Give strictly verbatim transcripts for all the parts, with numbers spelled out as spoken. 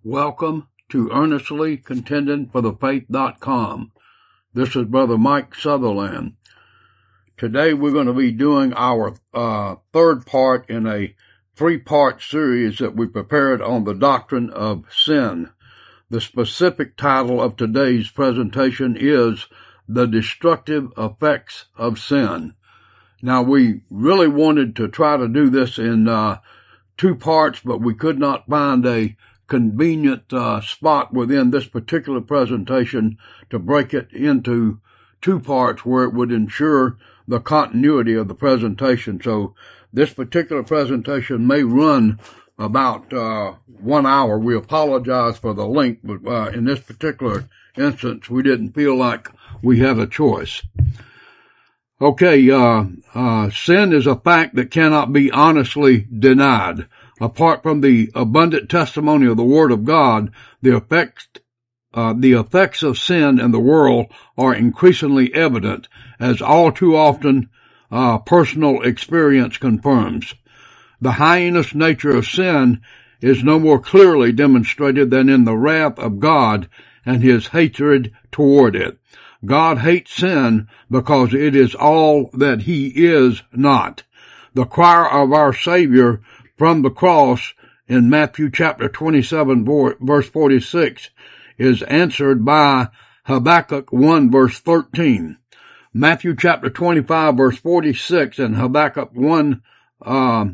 Welcome to Earnestly Contending for the Faith dot com. This is Brother Mike Sutherland. Today we're going to be doing our uh, third part in a three-part series that we prepared on the doctrine of sin. The specific title of today's presentation is The Destructive Effects of Sin. Now, we really wanted to try to do this in uh, two parts, but we could not find a convenient uh, spot within this particular presentation to break it into two parts where it would ensure the continuity of the presentation. So this particular presentation may run about uh, one hour. We apologize for the length, but uh, in this particular instance, we didn't feel like we had a choice. Okay, uh, uh, sin is a fact that cannot be honestly denied. Apart from the abundant testimony of the Word of God, the effects, uh, the effects of sin in the world are increasingly evident, as all too often, uh, personal experience confirms. The heinous nature of sin is no more clearly demonstrated than in the wrath of God and His hatred toward it. God hates sin because it is all that He is not. The cry of our Savior from the cross in Matthew chapter twenty-seven, verse forty-six, is answered by Habakkuk one, verse thirteen. Matthew chapter twenty-five, verse forty-six, and Habakkuk one, uh,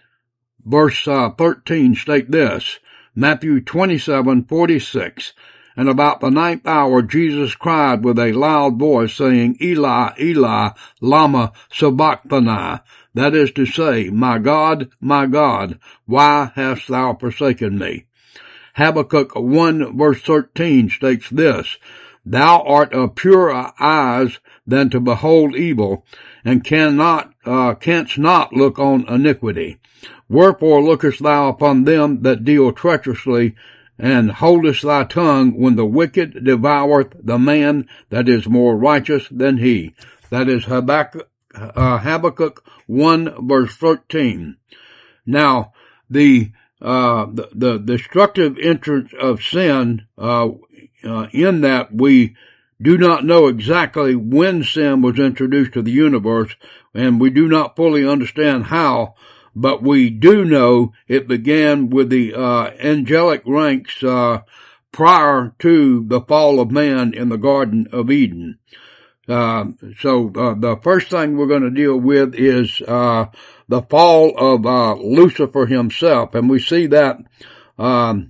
verse uh, thirteen state this. Matthew twenty-seven, forty-six. And about the ninth hour, Jesus cried with a loud voice, saying, Eli, Eli, lama sabachthani. That is to say, My God, my God, why hast thou forsaken me? Habakkuk one verse thirteen states this, Thou art of purer eyes than to behold evil, and cannot, uh, canst not look on iniquity. Wherefore lookest thou upon them that deal treacherously, and holdest thy tongue when the wicked devoureth the man that is more righteous than he. That is Habakkuk, uh, Habakkuk one verse thirteen. Now, the, uh, the, the destructive entrance of sin, uh, uh, in that we do not know exactly when sin was introduced to the universe, and we do not fully understand how, but we do know it began with the uh, angelic ranks uh, prior to the fall of man in the Garden of Eden. Uh, so uh, the first thing we're going to deal with is uh, the fall of uh, Lucifer himself, and we see that um,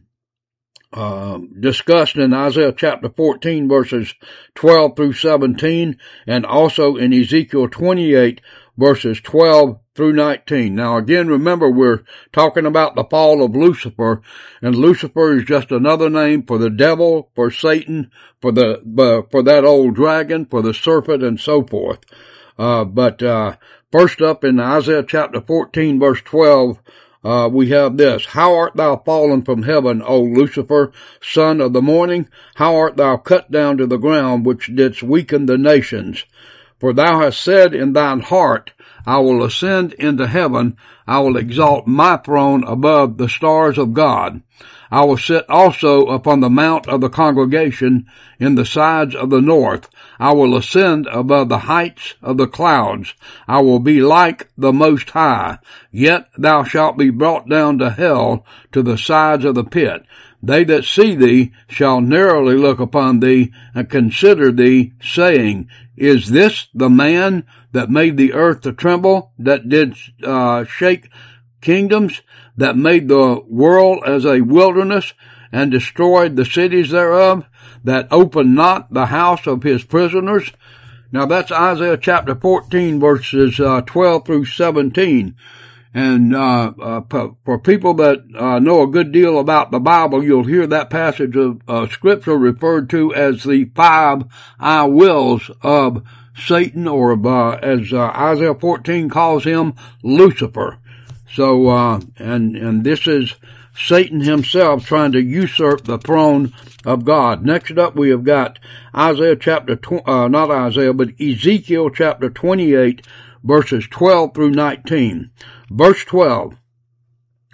uh, discussed in Isaiah chapter fourteen, verses twelve through seventeen, and also in Ezekiel twenty-eight, verses twelve through nineteen. Now again, remember we're talking about the fall of Lucifer, and Lucifer is just another name for the devil, for Satan, for the, uh, for that old dragon, for the serpent, and so forth. Uh, but, uh, first up in Isaiah chapter fourteen, verse twelve, uh, we have this, How art thou fallen from heaven, O Lucifer, son of the morning? How art thou cut down to the ground, which didst weaken the nations? For thou hast said in thine heart, I will ascend into heaven, I will exalt my throne above the stars of God. I will sit also upon the mount of the congregation in the sides of the north. I will ascend above the heights of the clouds. I will be like the Most High. Yet thou shalt be brought down to hell, to the sides of the pit. They that see thee shall narrowly look upon thee and consider thee, saying, Is this the man that made the earth to tremble, that did uh, shake kingdoms, that made the world as a wilderness, and destroyed the cities thereof, that opened not the house of his prisoners? Now that's Isaiah chapter fourteen, verses uh, twelve through seventeen. And uh, uh for people that uh, know a good deal about the Bible, you'll hear that passage of uh, Scripture referred to as the five I wills of Satan, or uh, as uh, Isaiah fourteen calls him, Lucifer. So, uh, and and this is Satan himself trying to usurp the throne of God. Next up, we have got Isaiah chapter, tw- uh, not Isaiah, but Ezekiel chapter twenty-eight, verses twelve through nineteen. Verse twelve,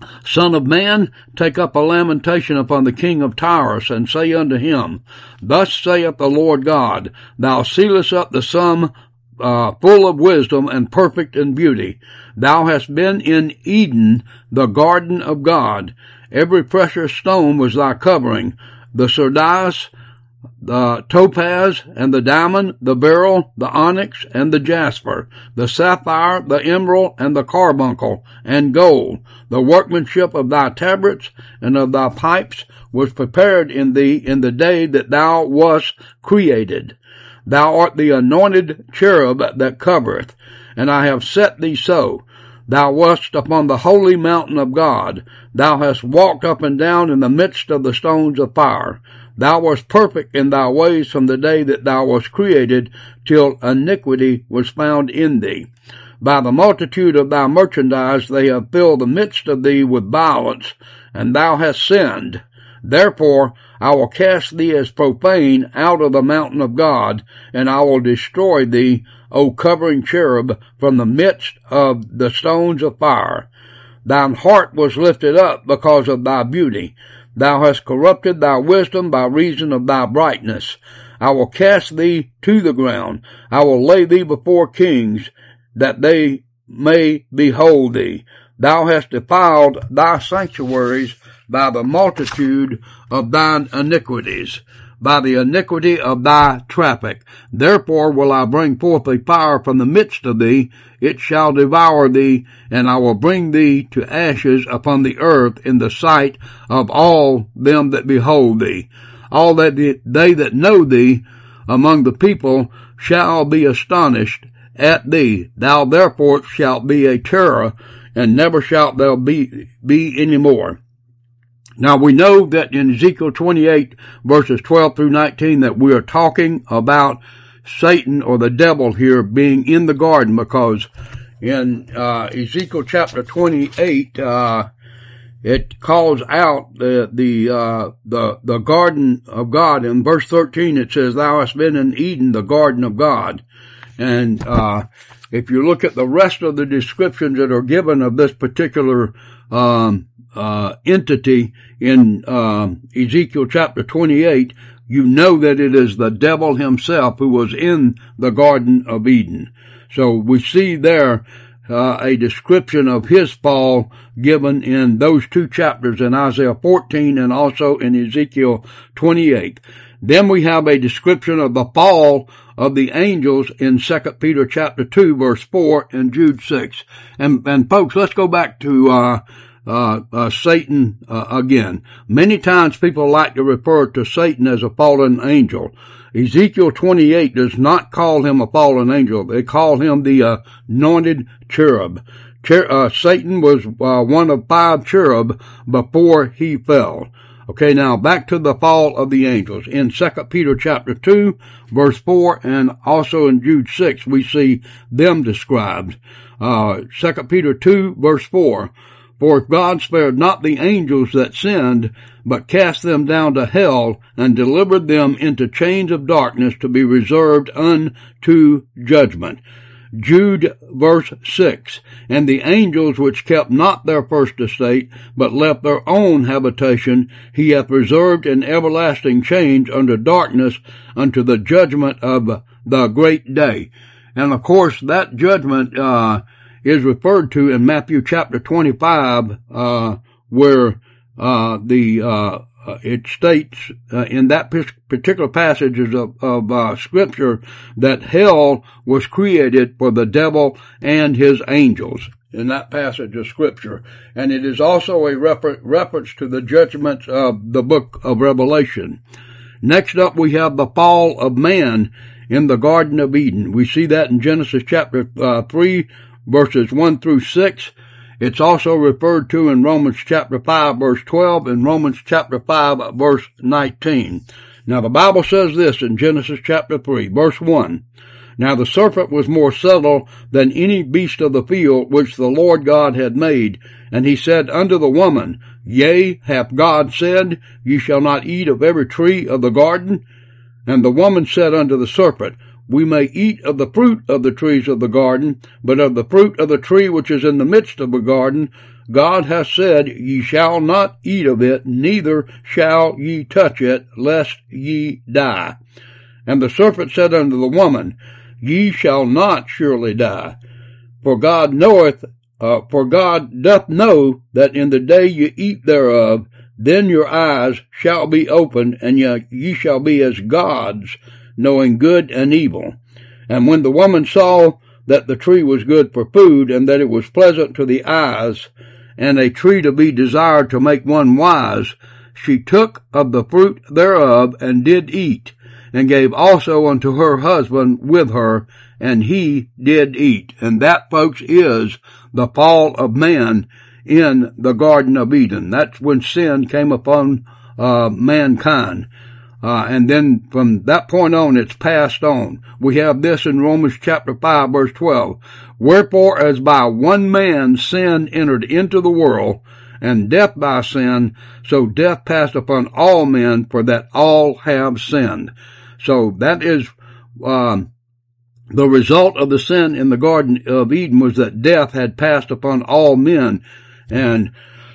Son of man, take up a lamentation upon the king of Tyrus, and say unto him, Thus saith the Lord God, Thou sealest up the sum uh, full of wisdom and perfect in beauty. Thou hast been in Eden, the garden of God. Every precious stone was thy covering, the sardius, the topaz, and the diamond, the beryl, the onyx, and the jasper, the sapphire, the emerald, and the carbuncle, and gold. The workmanship of thy tabrets and of thy pipes was prepared in thee in the day that thou wast created. Thou art the anointed cherub that covereth, and I have set thee so. Thou wast upon the holy mountain of God. Thou hast walked up and down in the midst of the stones of fire. Thou wast perfect in thy ways from the day that thou wast created, till iniquity was found in thee. By the multitude of thy merchandise they have filled the midst of thee with violence, and thou hast sinned. Therefore I will cast thee as profane out of the mountain of God, and I will destroy thee, O covering cherub, from the midst of the stones of fire. Thine heart was lifted up because of thy beauty. Thou hast corrupted thy wisdom by reason of thy brightness. I will cast thee to the ground. I will lay thee before kings, that they may behold thee. Thou hast defiled thy sanctuaries by the multitude of thine iniquities, by the iniquity of thy traffic. Therefore will I bring forth a fire from the midst of thee. It shall devour thee, and I will bring thee to ashes upon the earth in the sight of all them that behold thee. All that they that know thee among the people shall be astonished at thee. Thou therefore shalt be a terror, and never shalt thou be, be any more. Now we know that in Ezekiel twenty-eight verses twelve through nineteen that we are talking about Satan or the devil here being in the garden, because in uh, Ezekiel chapter twenty-eight uh, it calls out the the uh, the the garden of God. In verse thirteen it says, "Thou hast been in Eden, the garden of God." And uh, if you look at the rest of the descriptions that are given of this particular um, uh, entity in um, Ezekiel chapter twenty-eight, you know that it is the devil himself who was in the Garden of Eden. So we see there uh, a description of his fall given in those two chapters in Isaiah fourteen and also in Ezekiel twenty-eight. Then we have a description of the fall of the angels in Second Peter chapter two verse four and Jude six. And, and folks, let's go back to uh Uh, uh, Satan, uh, again. Many times people like to refer to Satan as a fallen angel. Ezekiel twenty-eight does not call him a fallen angel. They call him the uh, anointed cherub. Cher- uh, Satan was uh, one of five cherub before he fell. Okay, now back to the fall of the angels. In Second Peter chapter two, verse four, and also in Jude six, we see them described. Uh, Second Peter two, verse four. For if God spared not the angels that sinned, but cast them down to hell, and delivered them into chains of darkness to be reserved unto judgment. Jude verse six. And the angels which kept not their first estate, but left their own habitation, he hath reserved in everlasting chains under darkness unto the judgment of the great day. And of course that judgment, uh, is referred to in Matthew chapter twenty-five, uh, where, uh, the, uh, it states, uh, in that particular passages of, of, uh, scripture that hell was created for the devil and his angels in that passage of scripture. And it is also a refer- reference to the judgments of the book of Revelation. Next up we have the fall of man in the Garden of Eden. We see that in Genesis chapter, uh, three, verses one through six. It's also referred to in Romans chapter five, verse twelve, and Romans chapter five, verse nineteen. Now the Bible says this in Genesis chapter three, verse one. Now the serpent was more subtle than any beast of the field which the Lord God had made. And he said unto the woman, Yea, hath God said, Ye shall not eat of every tree of the garden? And the woman said unto the serpent, We may eat of the fruit of the trees of the garden, but of the fruit of the tree which is in the midst of the garden, God hath said, Ye shall not eat of it, neither shall ye touch it, lest ye die. And the serpent said unto the woman, Ye shall not surely die, for God knoweth, uh, for God doth know that in the day ye eat thereof, then your eyes shall be opened, and ye, ye shall be as gods, knowing good and evil. And when the woman saw that the tree was good for food, and that it was pleasant to the eyes, and a tree to be desired to make one wise, she took of the fruit thereof, and did eat, and gave also unto her husband with her, and he did eat. And that, folks, is the fall of man in the Garden of Eden. That's when sin came upon uh, mankind. Uh, and then from that point on, it's passed on. We have this in Romans chapter five, verse twelve. Wherefore, as by one man sin entered into the world, and death by sin, so death passed upon all men, for that all have sinned. So that is, um, the result of the sin in the Garden of Eden was that death had passed upon all men. And,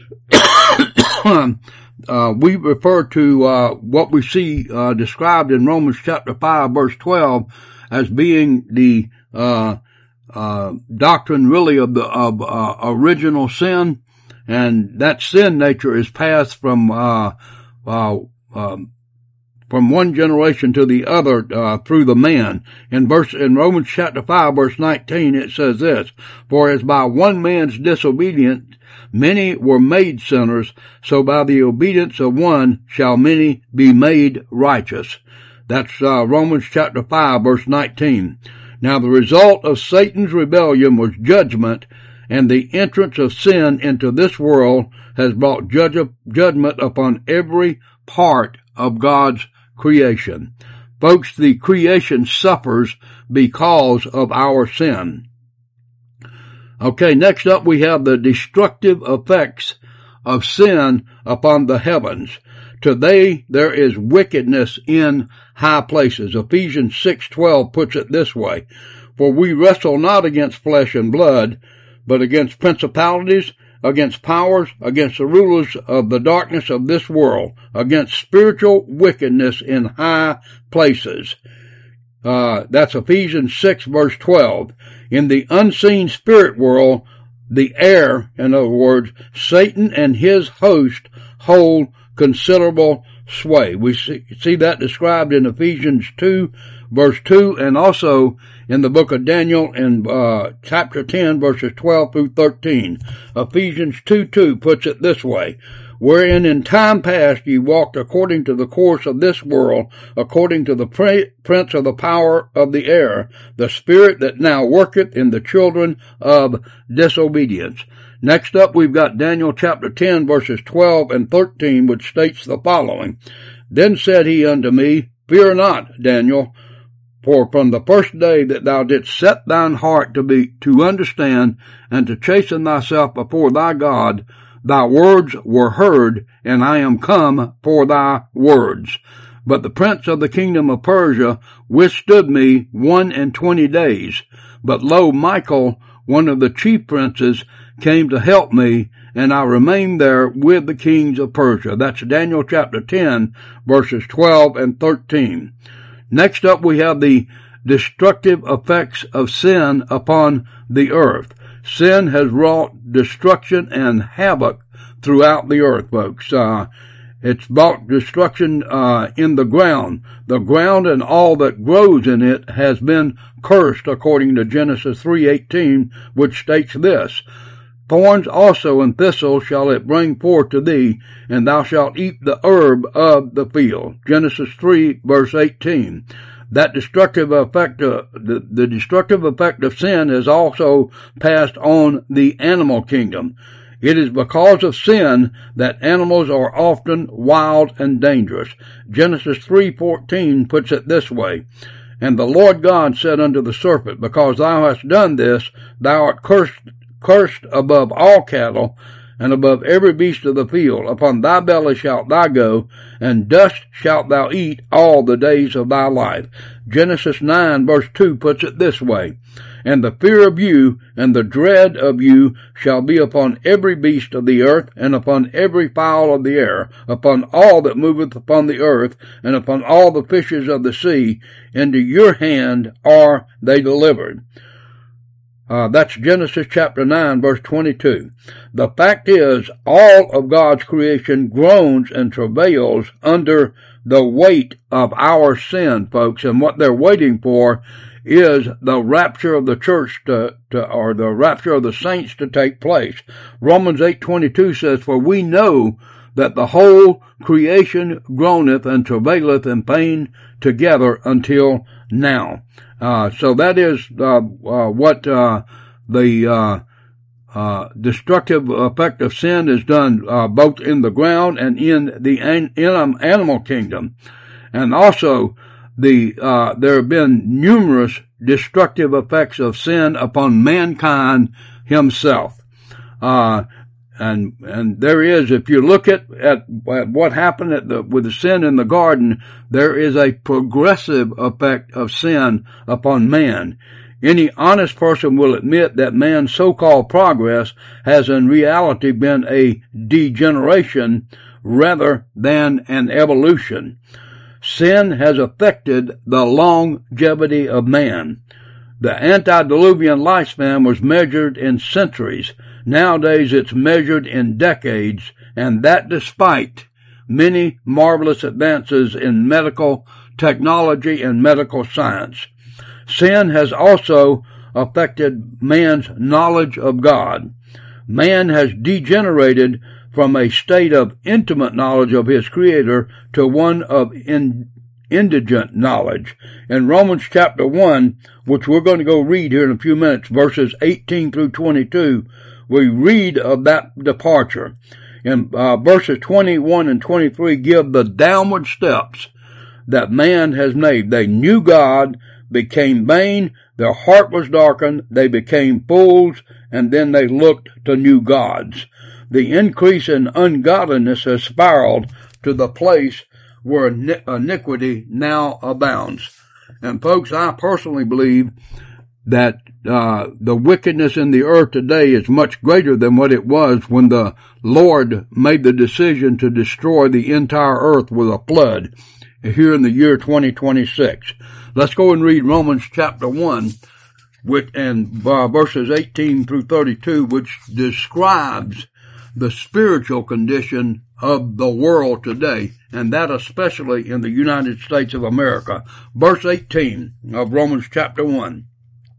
Uh, we refer to, uh, what we see, uh, described in Romans chapter five, verse twelve as being the, uh, uh, doctrine really of the, of, uh, original sin. And that sin nature is passed from, uh, uh, um, from one generation to the other, uh, through the man. In verse, in Romans chapter five, verse nineteen, it says this, For as by one man's disobedience many were made sinners, so by the obedience of one shall many be made righteous. That's, uh, Romans chapter five, verse nineteen. Now the result of Satan's rebellion was judgment, and the entrance of sin into this world has brought judge, judgment upon every part of God's creation. Folks, the creation suffers because of our sin. Okay, next up we have the destructive effects of sin upon the heavens. Today there is wickedness in high places. Ephesians six twelve puts it this way, For we wrestle not against flesh and blood, but against principalities, against powers, against the rulers of the darkness of this world, against spiritual wickedness in high places. Uh, that's Ephesians six verse twelve. In the unseen spirit world, the air, in other words, Satan and his host hold considerable sway. We see, see that described in Ephesians two verse two, and also in the book of Daniel in uh, chapter ten verses twelve through thirteen. Ephesians two two puts it this way, Wherein in time past ye walked according to the course of this world, according to the prince of the power of the air, the spirit that now worketh in the children of disobedience. Next up, we've got Daniel chapter ten, verses twelve and thirteen, which states the following. Then said he unto me, Fear not, Daniel, for from the first day that thou didst set thine heart to be, to understand, and to chasten thyself before thy God, thy words were heard, and I am come for thy words. But the prince of the kingdom of Persia withstood me one and twenty days. But lo, Michael, one of the chief princes, came to help me, and I remained there with the kings of Persia. That's Daniel chapter ten, verses twelve and thirteen. Next up, we have the destructive effects of sin upon the earth. Sin has wrought destruction and havoc throughout the earth, folks. Uh, it's brought destruction uh, in the ground. The ground and all that grows in it has been cursed, according to Genesis three eighteen, which states this, Thorns also and thistles shall it bring forth to thee, and thou shalt eat the herb of the field. Genesis three, verse eighteen. That destructive effect, uh, the, the destructive effect of sin is also passed on the animal kingdom. It is because of sin that animals are often wild and dangerous. Genesis three fourteen puts it this way, And the Lord God said unto the serpent, Because thou hast done this, thou art cursed, cursed above all cattle, and above every beast of the field. Upon thy belly shalt thou go, and dust shalt thou eat all the days of thy life. Genesis nine verse two puts it this way, and the fear of you and the dread of you shall be upon every beast of the earth, and upon every fowl of the air, upon all that moveth upon the earth, and upon all the fishes of the sea. Into your hand are they delivered. Uh, that's Genesis chapter nine, verse twenty-two. The fact is, all of God's creation groans and travails under the weight of our sin, folks, and what they're waiting for is the rapture of the church to, to, or the rapture of the saints to take place. Romans eight twenty-two says, for we know that the whole creation groaneth and travaileth in pain together until now. Uh, so that is, uh, uh what, uh, the, uh, uh, destructive effect of sin is done, uh, both in the ground and in the an- in animal kingdom. And also, the, uh, there have been numerous destructive effects of sin upon mankind himself. Uh, And, and there is, if you look at, at, at what happened at the, with the sin in the garden, there is a progressive effect of sin upon man. Any honest person will admit that man's so-called progress has in reality been a degeneration rather than an evolution. Sin has affected the longevity of man. The antediluvian lifespan was measured in centuries. Nowadays it's measured in decades, and that despite many marvelous advances in medical technology and medical science. Sin has also affected man's knowledge of God. Man has degenerated from a state of intimate knowledge of his Creator to one of in, indigent knowledge. In Romans chapter one, which we're going to go read here in a few minutes, verses eighteen through twenty-two, we read of that departure. And uh, verses twenty-one and twenty-three give the downward steps that man has made. They knew God, became vain, their heart was darkened, they became fools, and then they looked to new gods. The increase in ungodliness has spiraled to the place where iniquity now abounds. And folks, I personally believe that uh, the wickedness in the earth today is much greater than what it was when the Lord made the decision to destroy the entire earth with a flood here in the year twenty twenty-six. Let's go and read Romans chapter one, which, and uh, verses eighteen through thirty-two, which describes the spiritual condition of the world today, and that especially in the United States of America. Verse eighteen of Romans chapter one.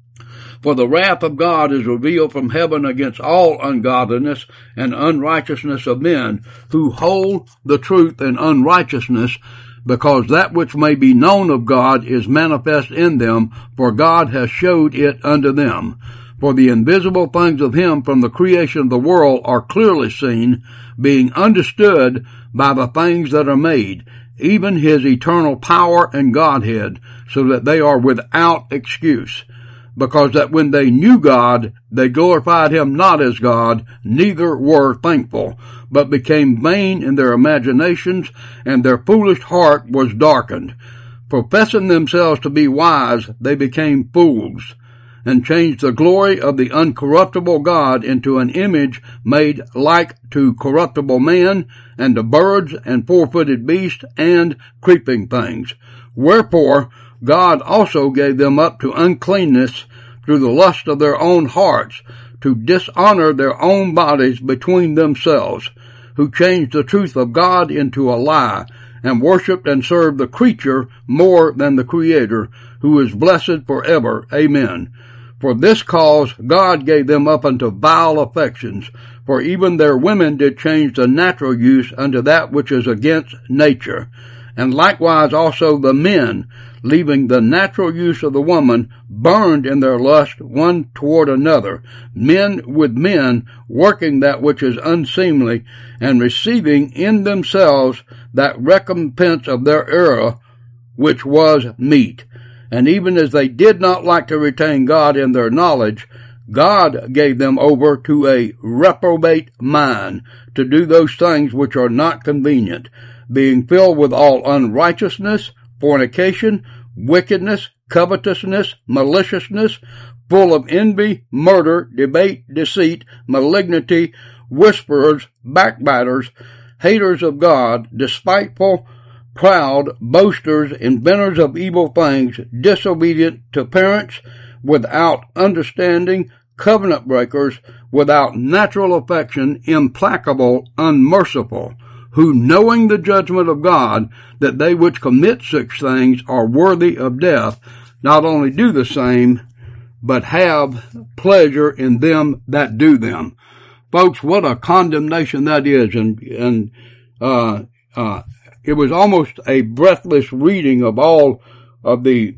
For the wrath of God is revealed from heaven against all ungodliness and unrighteousness of men, who hold the truth in unrighteousness, because that which may be known of God is manifest in them, for God has showed it unto them. For the invisible things of him from the creation of the world are clearly seen, being understood by the things that are made, even his eternal power and Godhead, so that they are without excuse. Because that when they knew God, they glorified him not as God, neither were thankful, but became vain in their imaginations, and their foolish heart was darkened. Professing themselves to be wise, they became fools, and changed the glory of the uncorruptible God into an image made like to corruptible man, and to birds, and four-footed beasts, and creeping things. Wherefore God also gave them up to uncleanness through the lust of their own hearts, to dishonor their own bodies between themselves, who changed the truth of God into a lie, and worshipped and served the creature more than the Creator, who is blessed forever. Amen. For this cause God gave them up unto vile affections, for even their women did change the natural use unto that which is against nature. And likewise also the men, leaving the natural use of the woman, burned in their lust one toward another, men with men, working that which is unseemly, and receiving in themselves that recompense of their error, which was meat. And even as they did not like to retain God in their knowledge, God gave them over to a reprobate mind to do those things which are not convenient, being filled with all unrighteousness, fornication, wickedness, covetousness, maliciousness, full of envy, murder, debate, deceit, malignity, whisperers, backbiters, haters of God, despiteful, proud, boasters, inventors of evil things, disobedient to parents, without understanding, covenant breakers, without natural affection, implacable, unmerciful, who, knowing the judgment of God, that they which commit such things are worthy of death, not only do the same, but have pleasure in them that do them. Folks, what a condemnation that is. And, and, uh, uh, it was almost a breathless reading of all of the,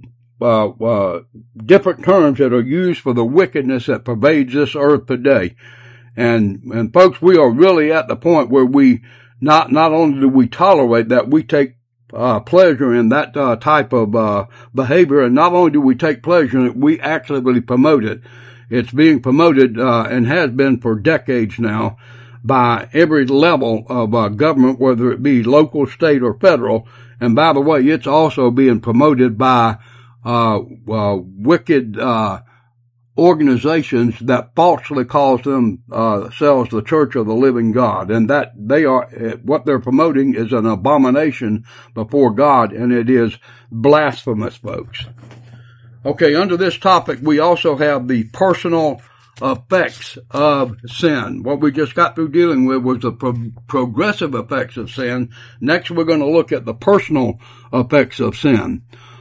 uh, uh, different terms that are used for the wickedness that pervades this earth today. And, and folks, we are really at the point where we, not, not only do we tolerate that, we take Uh, pleasure in that uh, type of uh, behavior, and not only do we take pleasure in it, we actively promote it. It's being promoted uh, and has been for decades now by every level of uh, government, whether it be local, state, or federal. And by the way, it's also being promoted by uh, uh wicked uh organizations that falsely calls themselves uh, the Church of the Living God, and that they are, what they're promoting is an abomination before God, and it is blasphemous, folks. Okay, under this topic, we also have the personal effects of sin. What we just got through dealing with was the pro- progressive effects of sin. Next, we're going to look at the personal effects of sin.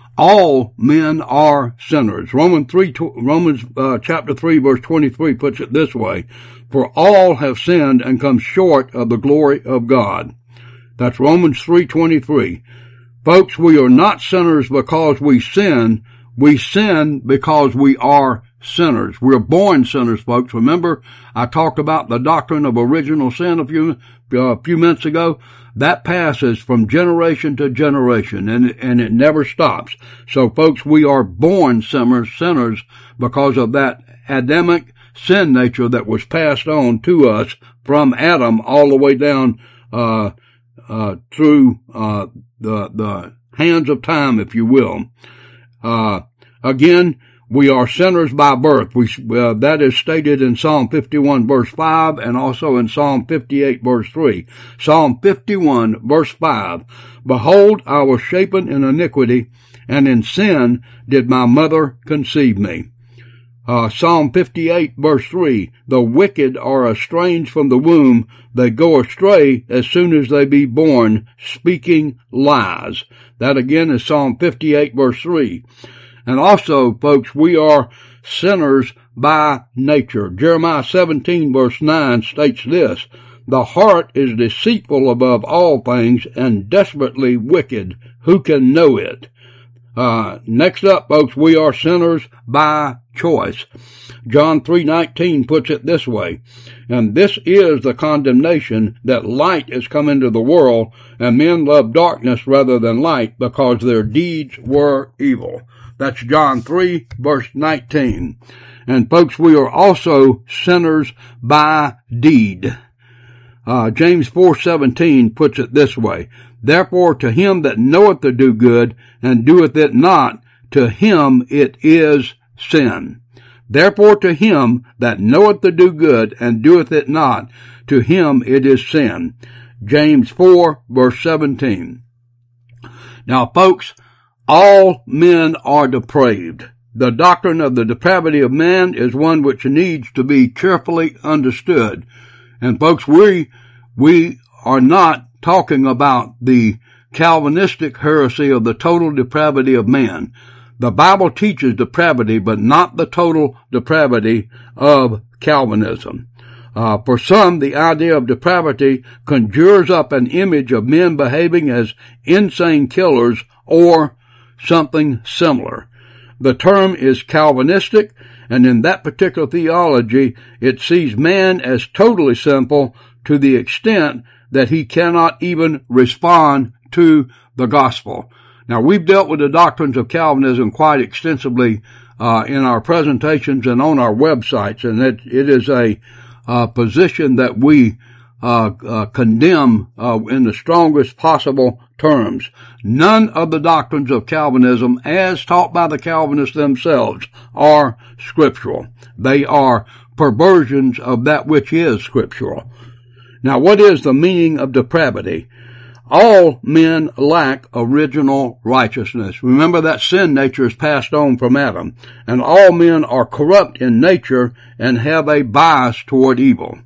All men are sinners. Romans three, Romans uh, chapter three, verse twenty-three puts it this way: for all have sinned and come short of the glory of God. That's Romans three twenty-three. Folks, we are not sinners because we sin. We sin because we are sinners. We're born sinners, folks. Remember, I talked about the doctrine of original sin a few, uh, a few minutes ago. That passes from generation to generation, and, and it never stops. So, folks, we are born sinners, sinners because of that Adamic sin nature that was passed on to us from Adam all the way down uh, uh, through uh, the the hands of time, if you will. Uh, again, we are sinners by birth. We, uh, that is stated in Psalm fifty-one verse five and also in Psalm fifty-eight verse three. Psalm fifty-one verse five, behold, I was shapen in iniquity, and in sin did my mother conceive me. Uh, Psalm fifty-eight verse three, the wicked are estranged from the womb. They go astray as soon as they be born, speaking lies. That again is Psalm fifty-eight verse three. And also, folks, we are sinners by nature. Jeremiah seventeen verse nine states this: the heart is deceitful above all things and desperately wicked. Who can know it? Uh, next up, folks, we are sinners by choice. John three nineteen puts it this way: and this is the condemnation, that light is come into the world, and men love darkness rather than light, because their deeds were evil. That's John three verse nineteen. And folks, we are also sinners by deed. Uh, James four seventeen puts it this way: therefore to him that knoweth to do good, and doeth it not, to him it is sin. Therefore to him that knoweth to do good, and doeth it not, to him it is sin. James four verse seventeen. Now, folks, all men are depraved. The doctrine of the depravity of man is one which needs to be carefully understood. And folks, we, we are not talking about the Calvinistic heresy of the total depravity of man. The Bible teaches depravity, but not the total depravity of Calvinism. Uh, for some, the idea of depravity conjures up an image of men behaving as insane killers or something similar. The term is Calvinistic, and in that particular theology, it sees man as totally sinful to the extent that he cannot even respond to the gospel. Now, we've dealt with the doctrines of Calvinism quite extensively uh, in our presentations and on our websites, and it, it is a uh, position that we uh, uh condemn uh, in the strongest possible terms. None of the doctrines of Calvinism, as taught by the Calvinists themselves, are scriptural. They are perversions of that which is scriptural. Now, what is the meaning of depravity? All men lack original righteousness. Remember that sin nature is passed on from Adam, and all men are corrupt in nature and have a bias toward evil.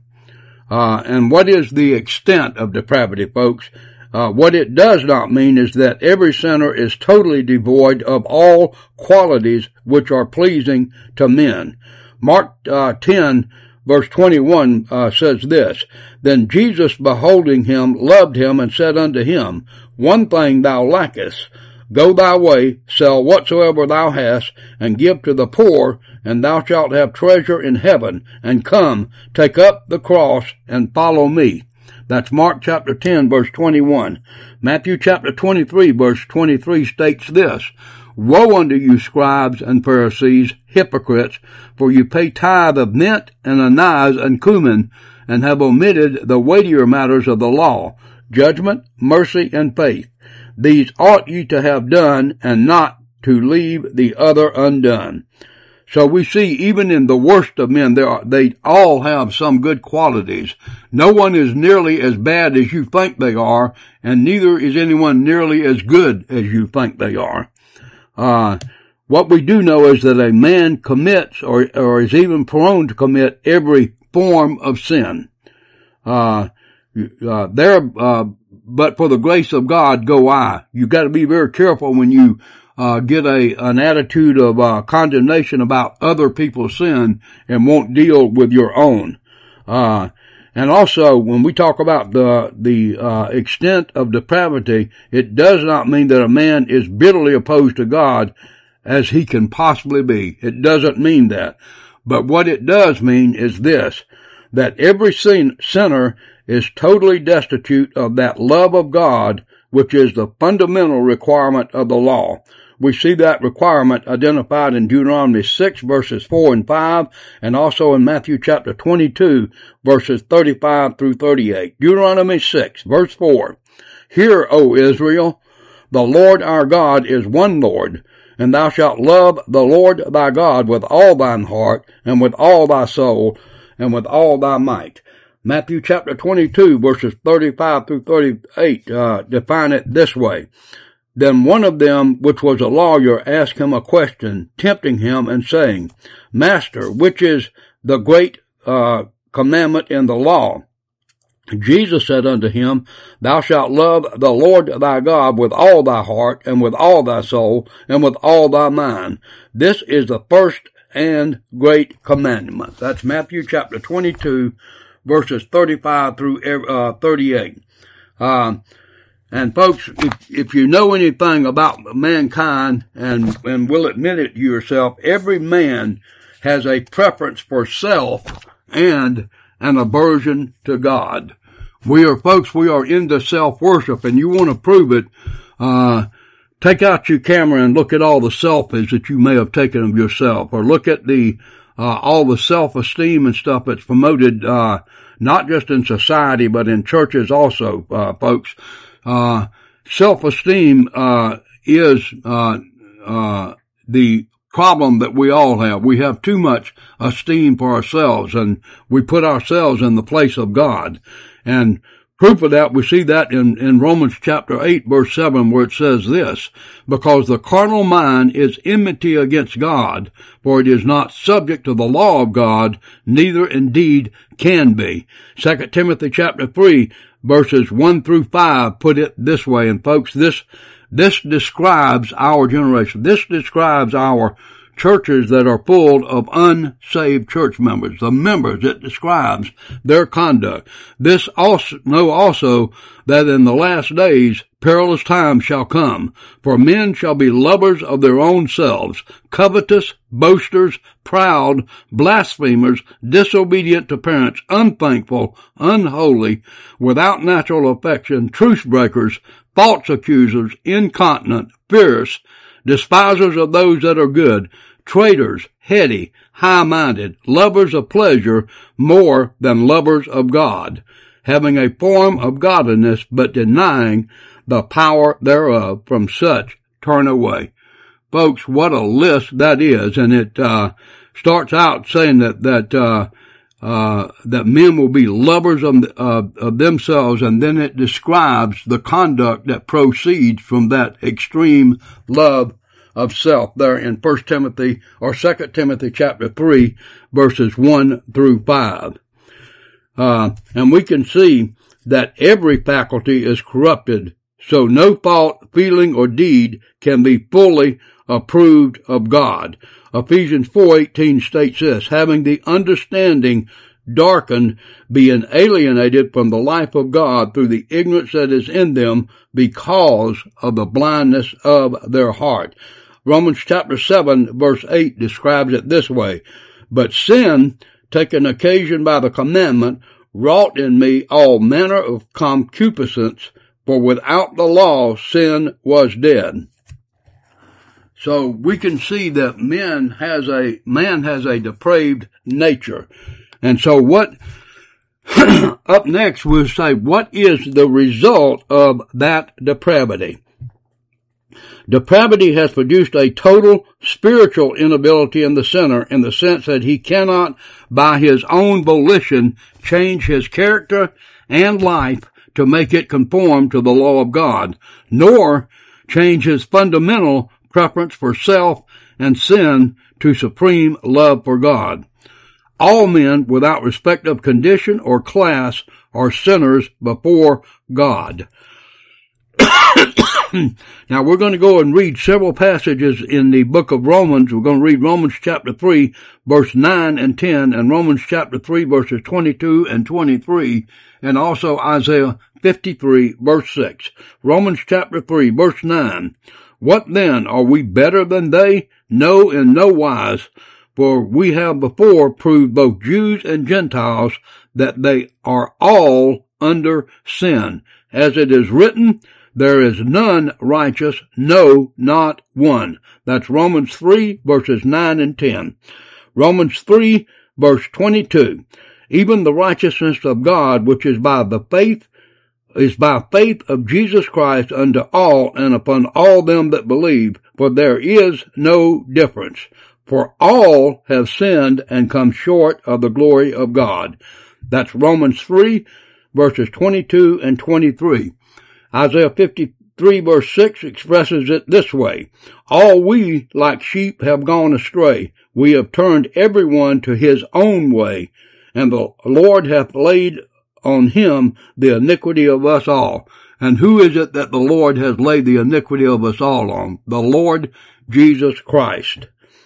Uh, and what is the extent of depravity, folks? Uh, what it does not mean is that every sinner is totally devoid of all qualities which are pleasing to men. Mark uh, ten, verse twenty-one uh, says this, Then Jesus, beholding him, loved him, and said unto him, One thing thou lackest. Go thy way, sell whatsoever thou hast, and give to the poor, and thou shalt have treasure in heaven. And come, take up the cross, and follow me. That's Mark chapter ten, verse twenty-one. Matthew chapter twenty-three, verse twenty-three states this, Woe unto you, scribes and Pharisees, hypocrites, for you pay tithe of mint and anise and cumin, and have omitted the weightier matters of the law, judgment, mercy, and faith. These ought ye to have done, and not to leave the other undone. So we see even in the worst of men, there are, they all have some good qualities. No one is nearly as bad as you think they are, and neither is anyone nearly as good as you think they are. Uh, what we do know is that a man commits or, or is even prone to commit every form of sin. Uh, uh, there, uh, but for the grace of God go I. You got to be very careful when you uh, get a, an attitude of, uh, condemnation about other people's sin and won't deal with your own. Uh, And also, when we talk about the the uh, extent of depravity, it does not mean that a man is bitterly opposed to God as he can possibly be. It doesn't mean that. But what it does mean is this, that every sin, sinner is totally destitute of that love of God, which is the fundamental requirement of the law. We see that requirement identified in Deuteronomy six, verses four and five, and also in Matthew chapter twenty-two, verses thirty-five through thirty-eight. Deuteronomy six, verse four. Hear, O Israel, the Lord our God is one Lord, and thou shalt love the Lord thy God with all thine heart, and with all thy soul, and with all thy might. Matthew chapter twenty-two, verses thirty-five through thirty-eight, uh, define it this way. Then one of them, which was a lawyer, asked him a question, tempting him and saying, Master, which is the great uh, commandment in the law? Jesus said unto him, Thou shalt love the Lord thy God with all thy heart, and with all thy soul, and with all thy mind. This is the first and great commandment. That's Matthew chapter twenty-two, verses thirty-five through uh, thirty-eight. Um, And folks, if, if you know anything about mankind and, and will admit it to yourself, every man has a preference for self and an aversion to God. We are, folks, we are into self-worship, and you want to prove it, uh, take out your camera and look at all the selfies that you may have taken of yourself, or look at the, uh, all the self-esteem and stuff that's promoted, uh, not just in society, but in churches also, uh, folks. Uh, self-esteem, uh, is, uh, uh, the problem that we all have. We have too much esteem for ourselves, and we put ourselves in the place of God. And proof of that, we see that in, in Romans chapter eight, verse seven, where it says this, because the carnal mind is enmity against God, for it is not subject to the law of God, neither indeed can be. Second Timothy chapter three, verses one through five put it this way, and folks, this, this describes our generation. This describes our churches that are full of unsaved church members, the members. It describes their conduct. This also, know also that in the last days perilous times shall come, for men shall be lovers of their own selves, covetous, boasters, proud, blasphemers, disobedient to parents, unthankful, unholy, without natural affection, truce breakers, false accusers, incontinent, fierce, despisers of those that are good, traitors, heady, high-minded, lovers of pleasure more than lovers of God, having a form of godliness, but denying the power thereof. From such turn away. Folks, what a list that is. And it uh starts out saying that that uh uh that men will be lovers of, uh, of themselves, and then it describes the conduct that proceeds from that extreme love of self there in First Timothy or Second Timothy chapter three, verses one through five. Uh, and we can see that every faculty is corrupted, so no thought, feeling, or deed can be fully approved of God. Ephesians four eighteen states this, having the understanding darkened, being alienated from the life of God through the ignorance that is in them because of the blindness of their heart. Romans chapter seven verse eight describes it this way, but sin, taken occasion by the commandment, wrought in me all manner of concupiscence, for without the law sin was dead. So we can see that man has a, man has a depraved nature. And so what, up next we'll say, what is the result of that depravity? Depravity has produced a total spiritual inability in the sinner, in the sense that he cannot, by his own volition, change his character and life to make it conform to the law of God, nor change his fundamental preference for self and sin to supreme love for God. All men, without respect of condition or class, are sinners before God. Now we're going to go and read several passages in the book of Romans. We're going to read Romans chapter three, verse nine and ten, and Romans chapter three, verses twenty-two and twenty-three, and also Isaiah fifty-three, verse six. Romans chapter three, verse nine. What then? Are we better than they? No, in no wise. For we have before proved both Jews and Gentiles that they are all under sin. As it is written, there is none righteous, no, not one. That's Romans three, verses nine and ten. Romans three, verse twenty-two. Even the righteousness of God, which is by the faith, is by faith of Jesus Christ unto all and upon all them that believe, for there is no difference. For all have sinned and come short of the glory of God. That's Romans three, verses twenty-two and twenty-three. Isaiah fifty-three, verse six expresses it this way. All we, like sheep, have gone astray. We have turned every one to his own way, and the Lord hath laid on him the iniquity of us all. And who is it that the Lord has laid the iniquity of us all on? The Lord Jesus Christ.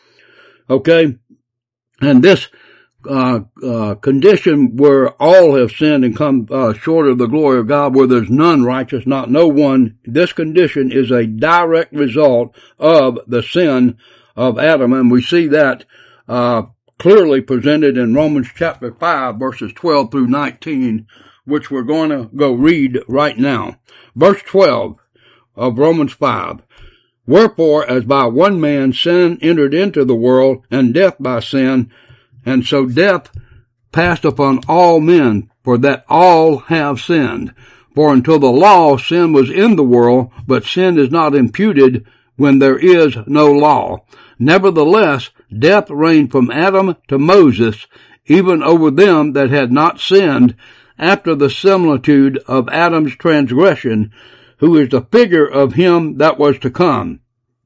Okay? And this uh, uh, condition where all have sinned and come uh, short of the glory of God, where there's none righteous, not no one, this condition is a direct result of the sin of Adam. And we see that uh, clearly presented in Romans chapter five, verses twelve through nineteen, which we're going to go read right now. Verse twelve of Romans five. Wherefore, as by one man sin entered into the world, and death by sin, and so death passed upon all men, for that all have sinned. For until the law, sin was in the world, but sin is not imputed when there is no law. Nevertheless, death reigned from Adam to Moses, even over them that had not sinned, after the similitude of Adam's transgression, who is the figure of him that was to come.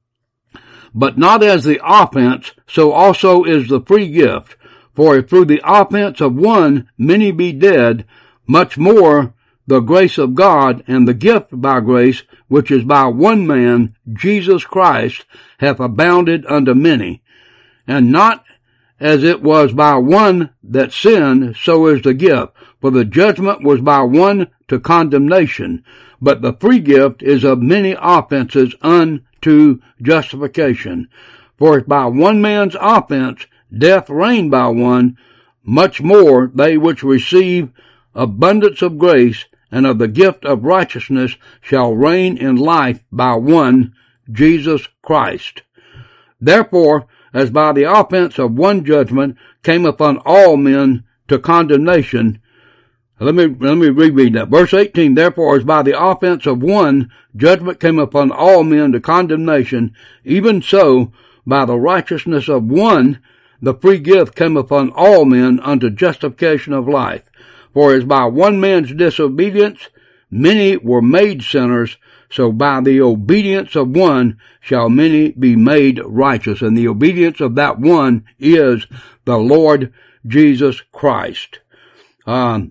But not as the offense, so also is the free gift. For if through the offense of one many be dead, much more the grace of God and the gift by grace, which is by one man, Jesus Christ, hath abounded unto many. And not as it was by one that sinned, so is the gift. For the judgment was by one to condemnation, but the free gift is of many offenses unto justification. For if by one man's offense death reigned by one, much more they which receive abundance of grace and of the gift of righteousness shall reign in life by one, Jesus Christ. Therefore, as by the offense of one judgment came upon all men to condemnation. Let me, let me reread that. Verse eighteen, therefore, as by the offense of one judgment came upon all men to condemnation, even so, by the righteousness of one, the free gift came upon all men unto justification of life. For as by one man's disobedience many were made sinners, so by the obedience of one shall many be made righteous. And the obedience of that one is the Lord Jesus Christ. Um,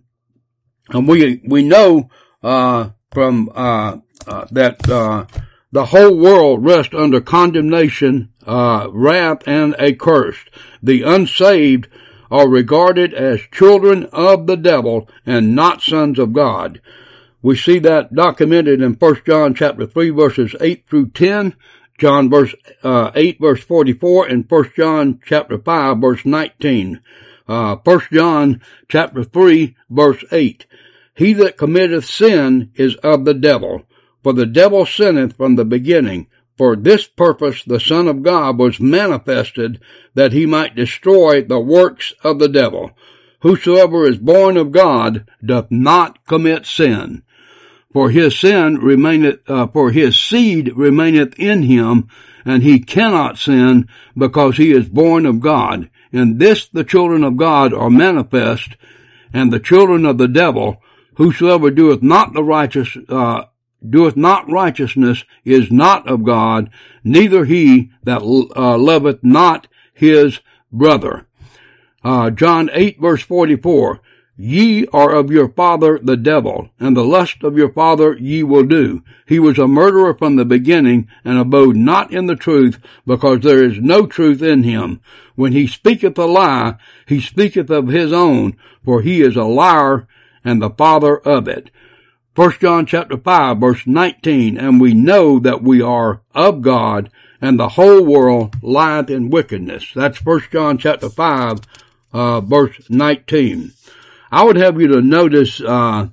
and we, we know, uh, from, uh, uh that, uh, the whole world rests under condemnation, uh, wrath, and a curse. The unsaved are regarded as children of the devil and not sons of God. We see that documented in First John chapter three verses eight through ten, John verse, uh, eight verse forty-four, and First John chapter five verse nineteen. Uh, First John chapter three verse eight. He that committeth sin is of the devil, for the devil sinneth from the beginning. For this purpose the Son of God was manifested, that he might destroy the works of the devil. Whosoever is born of God doth not commit sin. For his sin remaineth, uh, for his seed remaineth in him, and he cannot sin, because he is born of God. In this the children of God are manifest, and the children of the devil. Whosoever doeth not the righteous, uh, doeth not righteousness is not of God, neither he that uh, loveth not his brother. Uh, John eight verse forty-four. Ye are of your father the devil, and the lust of your father ye will do. He was a murderer from the beginning, and abode not in the truth, because there is no truth in him. When he speaketh a lie, he speaketh of his own, for he is a liar, and the father of it. First John chapter five verse nineteen, and we know that we are of God, and the whole world lieth in wickedness. That's First John chapter five, uh, verse nineteen. I would have you to notice, uh,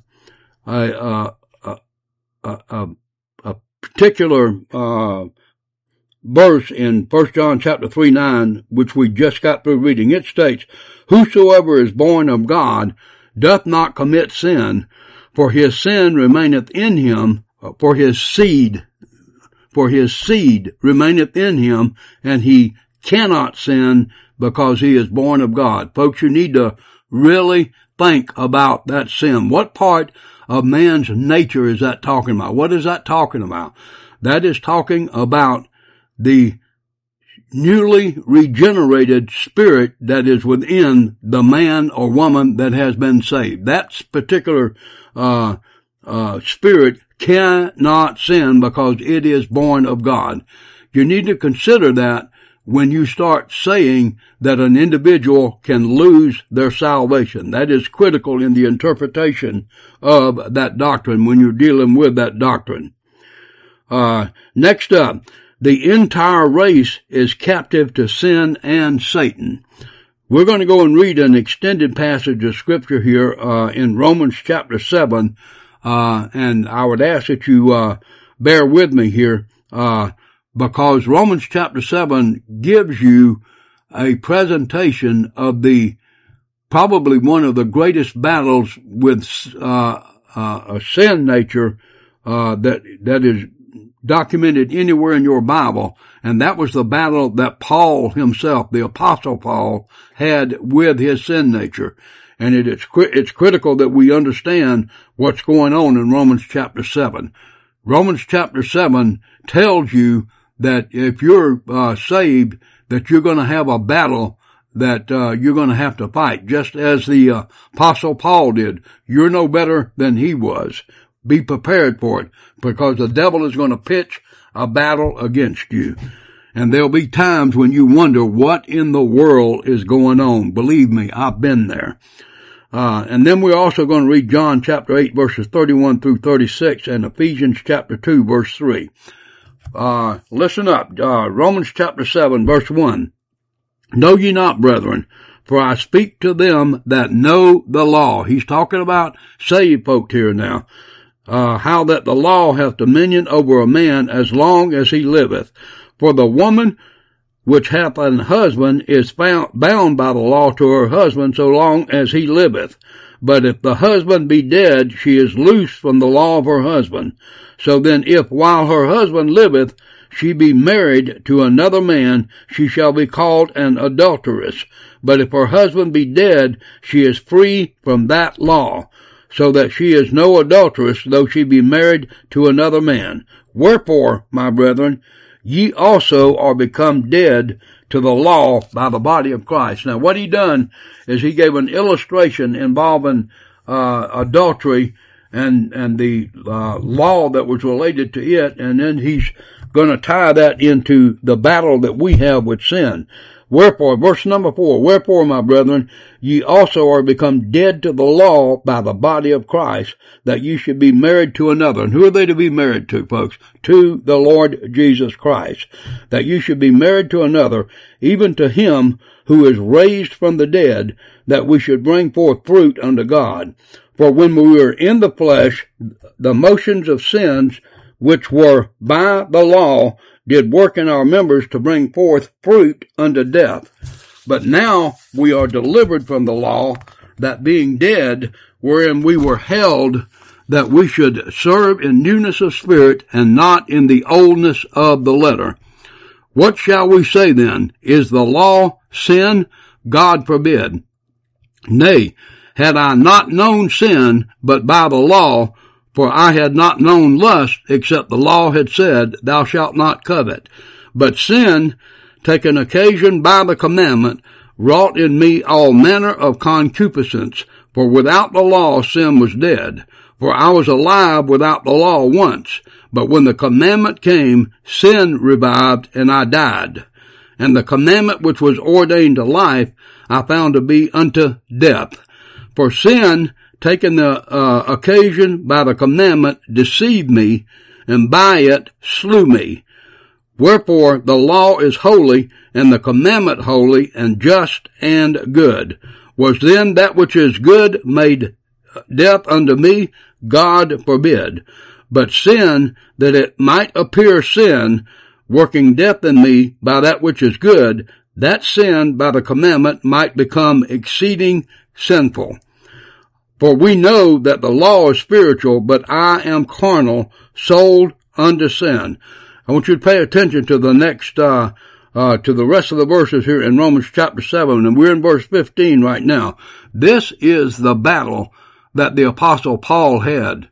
a, a, a, a, a particular, uh, verse in First John chapter three nine, which we just got through reading. It states, whosoever is born of God doth not commit sin, for his sin remaineth in him, for his seed, for his seed remaineth in him, and he cannot sin because he is born of God. Folks, you need to really think about that sin. What part of man's nature is that talking about? What is that talking about? That is talking about the newly regenerated spirit that is within the man or woman that has been saved. That particular uh uh spirit cannot sin because it is born of God. You need to consider that when you start saying that an individual can lose their salvation. That is critical in the interpretation of that doctrine when you're dealing with that doctrine. Uh next up, the entire race is captive to sin and Satan. We're going to go and read an extended passage of scripture here, uh, in Romans chapter seven, uh, and I would ask that you, uh, bear with me here, uh, because Romans chapter seven gives you a presentation of the, probably one of the greatest battles with, uh, uh, a sin nature, uh, that, that is documented anywhere in your Bible, and that was the battle that Paul himself, the Apostle Paul, had with his sin nature. And it is it's critical that we understand what's going on in Romans chapter seven. Romans chapter seven tells you that if you're uh, saved, that you're going to have a battle that uh, you're going to have to fight, just as the uh, Apostle Paul did. You're no better than he was. Be prepared for it, because the devil is going to pitch a battle against you. And there'll be times when you wonder what in the world is going on. Believe me, I've been there. Uh, and then we're also going to read John chapter eight verses thirty-one through thirty-six and Ephesians chapter two verse three. Uh, listen up, uh, Romans chapter seven verse one. Know ye not, brethren, For I speak to them that know the law. He's talking about saved folk here now. Uh, how that the law hath dominion over a man as long as he liveth. For the woman which hath an husband is found, bound by the law to her husband so long as he liveth. But if the husband be dead, she is loosed from the law of her husband. So then if while her husband liveth, she be married to another man, she shall be called an adulteress. But if her husband be dead, she is free from that law, so that she is no adulteress, though she be married to another man. Wherefore, my brethren, ye also are become dead to the law by the body of Christ. Now, what he done is he gave an illustration involving uh adultery and and the uh, law that was related to it, and then he's going to tie that into the battle that we have with sin. Wherefore, verse number four, wherefore, my brethren, ye also are become dead to the law by the body of Christ, that ye should be married to another. And who are they to be married to, folks? To the Lord Jesus Christ. That you should be married to another, even to him who is raised from the dead, that we should bring forth fruit unto God. For when we were in the flesh, the motions of sins, which were by the law, did work in our members to bring forth fruit unto death. But now we are delivered from the law, that being dead, wherein we were held, that we should serve in newness of spirit, and not in the oldness of the letter. What shall we say then? Is the law sin? God forbid. Nay, had I not known sin, but by the law, for I had not known lust, except the law had said, thou shalt not covet. But sin, taken occasion by the commandment, wrought in me all manner of concupiscence. For without the law sin was dead. For I was alive without the law once. But when the commandment came, sin revived, and I died. And the commandment which was ordained to life, I found to be unto death. For sin, taking the uh, occasion by the commandment, deceived me, and by it slew me. Wherefore the law is holy, and the commandment holy, and just, and good. Was then that which is good made death unto me? God forbid. But sin, that it might appear sin, working death in me by that which is good, that sin by the commandment might become exceeding sinful. For we know that the law is spiritual, but I am carnal, sold unto sin. I want you to pay attention to the next, uh, uh, to the rest of the verses here in Romans chapter seven, and we're in verse fifteen right now. This is the battle that the Apostle Paul had.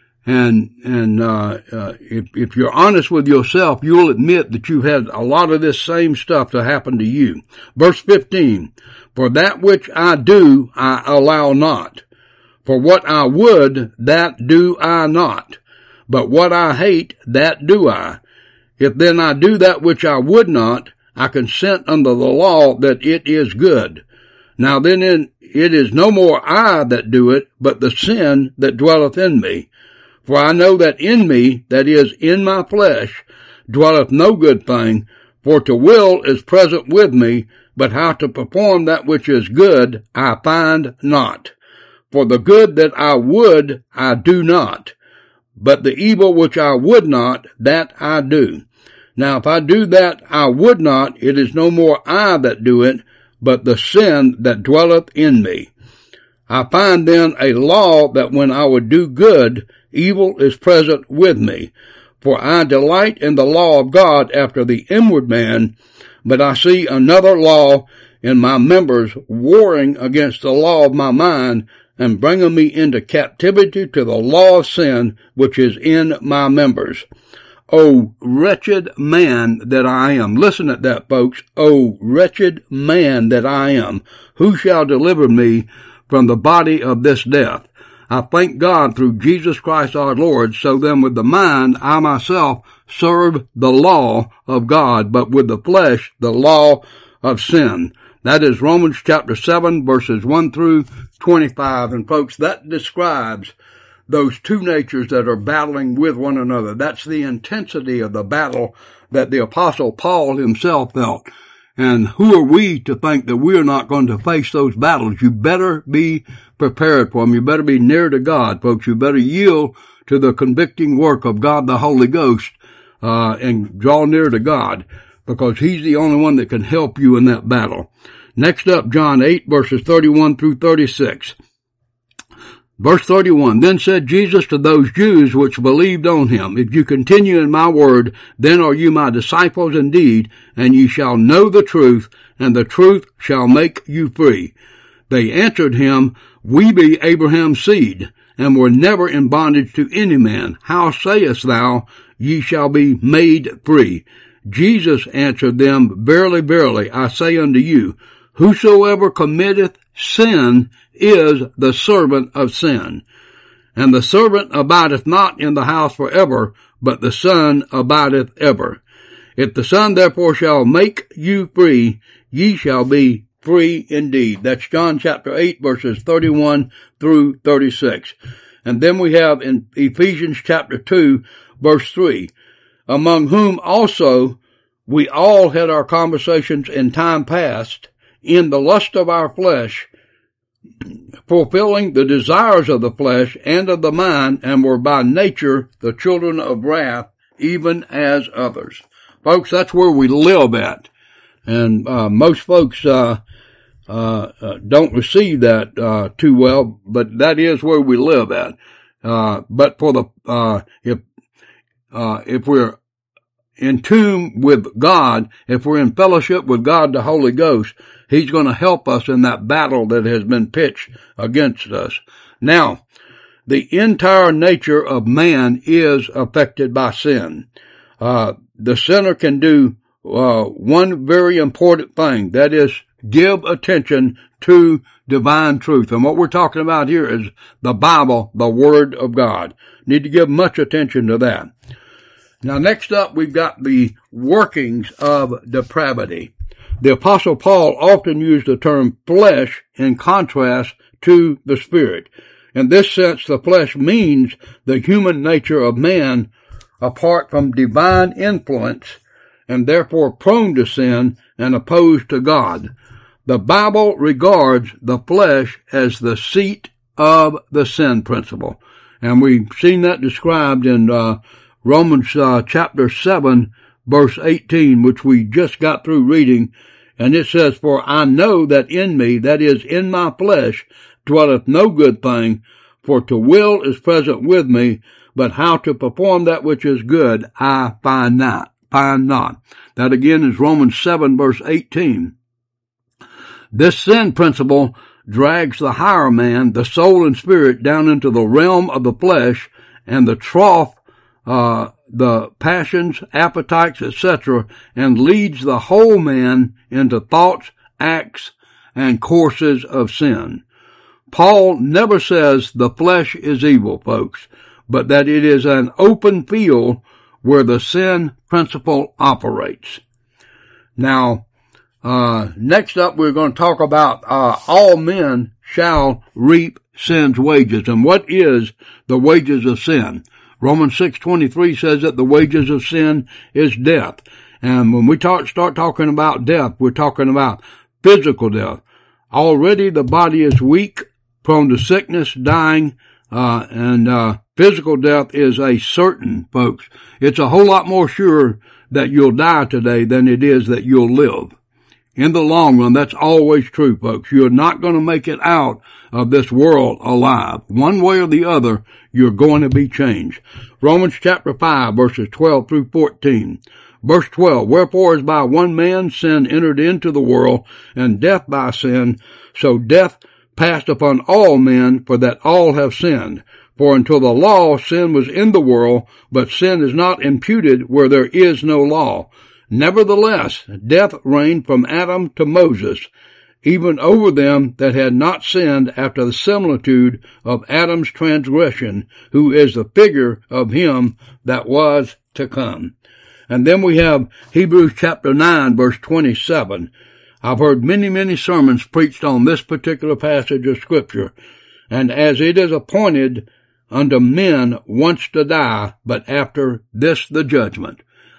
And, and, uh, uh, if, if you're honest with yourself, you'll admit that you've had a lot of this same stuff to happen to you. Verse fifteen, for that which I do, I allow not. For what I would, that do I not. But what I hate, that do I. If then I do that which I would not, I consent unto the law that it is good. Now then it is no more I that do it, but the sin that dwelleth in me. For I know that in me, that is, in my flesh, dwelleth no good thing, for to will is present with me, but how to perform that which is good, I find not. For the good that I would, I do not, but the evil which I would not, that I do. Now if I do that I would not, it is no more I that do it, but the sin that dwelleth in me. I find then a law that when I would do good, evil is present with me. For I delight in the law of God after the inward man, but I see another law in my members warring against the law of my mind, and bringing me into captivity to the law of sin which is in my members. O wretched man that I am. Listen at that, folks. O wretched man that I am. Who shall deliver me from the body of this death? I thank God through Jesus Christ our Lord. So then with the mind I myself serve the law of God, but with the flesh the law of sin. That is Romans chapter seven, verses one through twenty-five. And folks, that describes those two natures that are battling with one another. That's the intensity of the battle that the Apostle Paul himself felt. And who are we to think that we're not going to face those battles? You better be prepared for them. You better be near to God, folks. You better yield to the convicting work of God the Holy Ghost, uh, and draw near to God, because He's the only one that can help you in that battle. Next up, John eight, verses thirty-one through thirty-six. Verse thirty-one, Then said Jesus to those Jews which believed on him, If you continue in my word, then are you my disciples indeed, and ye shall know the truth, and the truth shall make you free. They answered him, We be Abraham's seed, and were never in bondage to any man. How sayest thou, Ye shall be made free? Jesus answered them, Verily, verily, I say unto you, Whosoever committeth sin is the servant of sin. And the servant abideth not in the house forever, but the Son abideth ever. If the Son therefore shall make you free, ye shall be free indeed. That's John chapter eight, verses thirty-one through thirty-six. And then we have in Ephesians chapter two, verse three, Among whom also we all had our conversations in time past, in the lust of our flesh, fulfilling the desires of the flesh and of the mind, and were by nature the children of wrath, even as others. Folks, that's where we live at. And uh, most folks uh, uh, uh don't receive that uh too well, but that is where we live at. Uh but for the uh if uh if we're in tune with God, if we're in fellowship with God the Holy Ghost, He's going to help us in that battle that has been pitched against us. Now, the entire nature of man is affected by sin. Uh, the sinner can do uh, one very important thing, that is, give attention to divine truth. And what we're talking about here is the Bible, the Word of God. Need to give much attention to that. Now, next up, we've got the workings of depravity. The Apostle Paul often used the term flesh in contrast to the spirit. In this sense, the flesh means the human nature of man apart from divine influence, and therefore prone to sin and opposed to God. The Bible regards the flesh as the seat of the sin principle. And we've seen that described in uh, Romans uh, chapter seven, verse eighteen, which we just got through reading. And it says, For I know that in me, that is, in my flesh, dwelleth no good thing, for to will is present with me, but how to perform that which is good I find not. Find not. That again is Romans seven, verse eighteen. This sin principle drags the higher man, the soul and spirit, down into the realm of the flesh and the trough, uh, the passions, appetites, et cetera, and leads the whole man into thoughts, acts, and courses of sin. Paul never says the flesh is evil, folks, but that it is an open field where the sin principle operates. Now, uh, next up we're going to talk about uh, all men shall reap sin's wages. And what is the wages of sin? Romans six twenty-three says that the wages of sin is death. And when we talk, start talking about death, we're talking about physical death. Already the body is weak, prone to sickness, dying, uh, and, uh, physical death is a certain, folks. It's a whole lot more sure that you'll die today than it is that you'll live. In the long run, that's always true, folks. You're not going to make it out of this world alive. One way or the other, you're going to be changed. Romans chapter five, verses twelve through fourteen. Verse twelve, Wherefore as by one man sin entered into the world, and death by sin, so death passed upon all men, for that all have sinned. For until the law, sin was in the world, but sin is not imputed where there is no law. Nevertheless, death reigned from Adam to Moses, even over them that had not sinned after the similitude of Adam's transgression, who is the figure of him that was to come. And then we have Hebrews chapter nine, verse twenty-seven. I've heard many, many sermons preached on this particular passage of Scripture. And as it is appointed unto men once to die, but after this the judgment.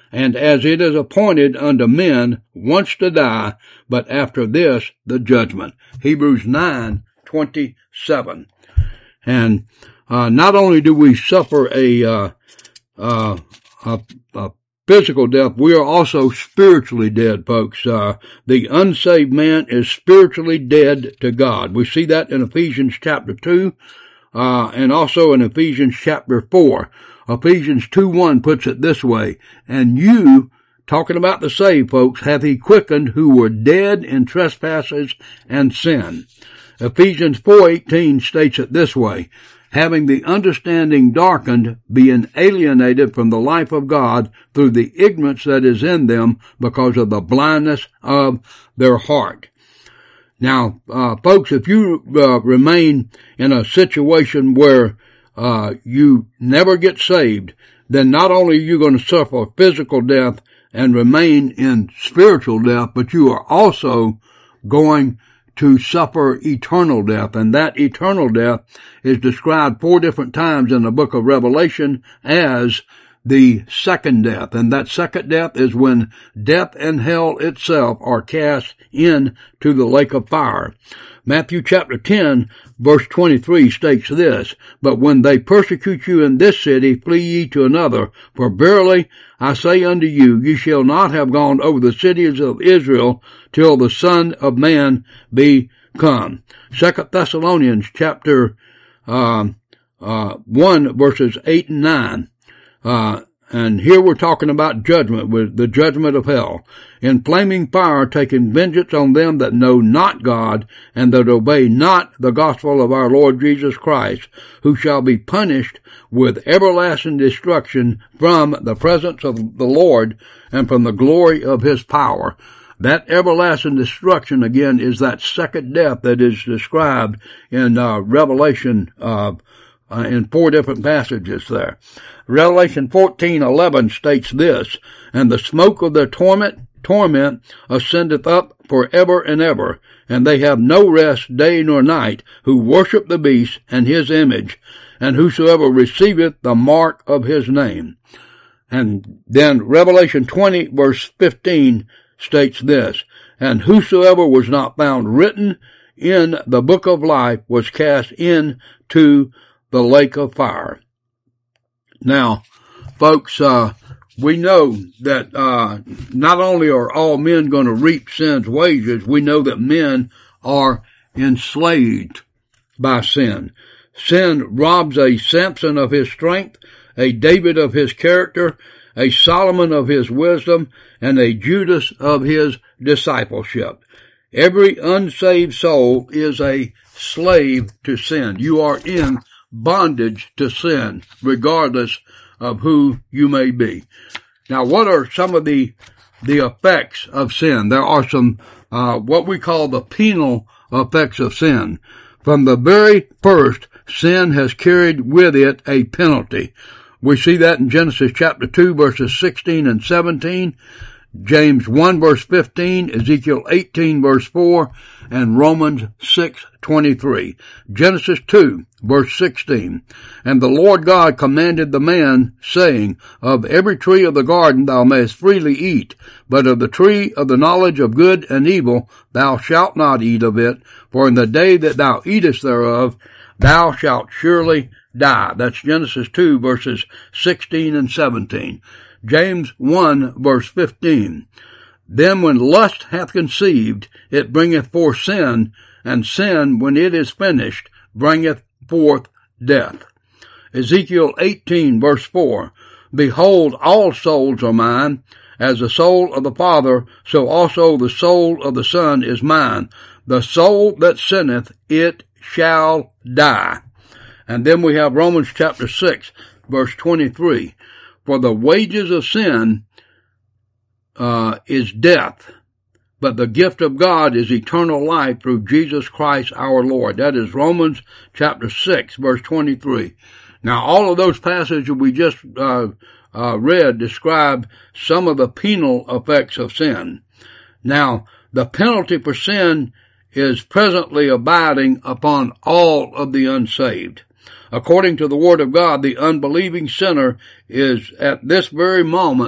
And as it is appointed unto men once to die, but after this the judgment. Hebrews nine twenty-seven. And uh, not only do we suffer a, uh, uh, a, a physical death, we are also spiritually dead, folks. Uh, the unsaved man is spiritually dead to God. We see that in Ephesians chapter two, uh, and also in Ephesians chapter four. Ephesians two one puts it this way, and you, talking about the saved folks, hath he quickened who were dead in trespasses and sin. Ephesians four eighteen states it this way, having the understanding darkened, being alienated from the life of God through the ignorance that is in them because of the blindness of their heart. Now, uh, folks, if you uh, remain in a situation where uh, you never get saved, then not only are you going to suffer physical death and remain in spiritual death, but you are also going to suffer eternal death. And that eternal death is described four different times in the book of Revelation as the second death. And that second death is when death and hell itself are cast into the lake of fire. Matthew chapter ten verse twenty-three states this, but when they persecute you in this city, flee ye to another. For verily I say unto you, ye shall not have gone over the cities of Israel till the Son of Man be come. Second Thessalonians chapter uh, uh, one verses eight and nine. Uh, and here we're talking about judgment, with the judgment of hell. In flaming fire, taking vengeance on them that know not God, and that obey not the gospel of our Lord Jesus Christ, who shall be punished with everlasting destruction from the presence of the Lord and from the glory of his power. That everlasting destruction, again, is that second death that is described in uh, Revelation uh Uh, in four different passages there. Revelation fourteen eleven states this, and the smoke of their torment, torment ascendeth up forever and ever, and they have no rest day nor night, who worship the beast and his image, and whosoever receiveth the mark of his name. And then Revelation twenty verse fifteen states this, and whosoever was not found written in the book of life was cast into the lake of fire. Now, folks, uh, we know that, uh, not only are all men going to reap sin's wages, we know that men are enslaved by sin. Sin robs a Samson of his strength, a David of his character, a Solomon of his wisdom, and a Judas of his discipleship. Every unsaved soul is a slave to sin. You are in bondage to sin, regardless of who you may be. Now, what are some of the the effects of sin? There are some uh what we call the penal effects of sin. From the very first, sin has carried with it a penalty. We see that in Genesis chapter two, verses sixteen and seventeen, James one verse fifteen, Ezekiel eighteen verse four, and Romans six twenty-three. Genesis two verse sixteen, and the Lord God commanded the man, saying, of every tree of the garden thou mayest freely eat, but of the tree of the knowledge of good and evil thou shalt not eat of it, for in the day that thou eatest thereof thou shalt surely die. That's Genesis two verses sixteen and seventeen. James one verse fifteen. Then when lust hath conceived, it bringeth forth sin, and sin, when it is finished, bringeth forth death. Ezekiel eighteen verse four. Behold, all souls are mine. As the soul of the Father, so also the soul of the Son is mine. The soul that sinneth, it shall die. And then we have Romans chapter six verse twenty-three. For the wages of sin uh, is death, but the gift of God is eternal life through Jesus Christ our Lord. That is Romans chapter six, verse twenty-three. Now, all of those passages we just uh, uh, read describe some of the penal effects of sin. Now, the penalty for sin is presently abiding upon all of the unsaved. According to the Word of God, the unbelieving sinner is at this very moment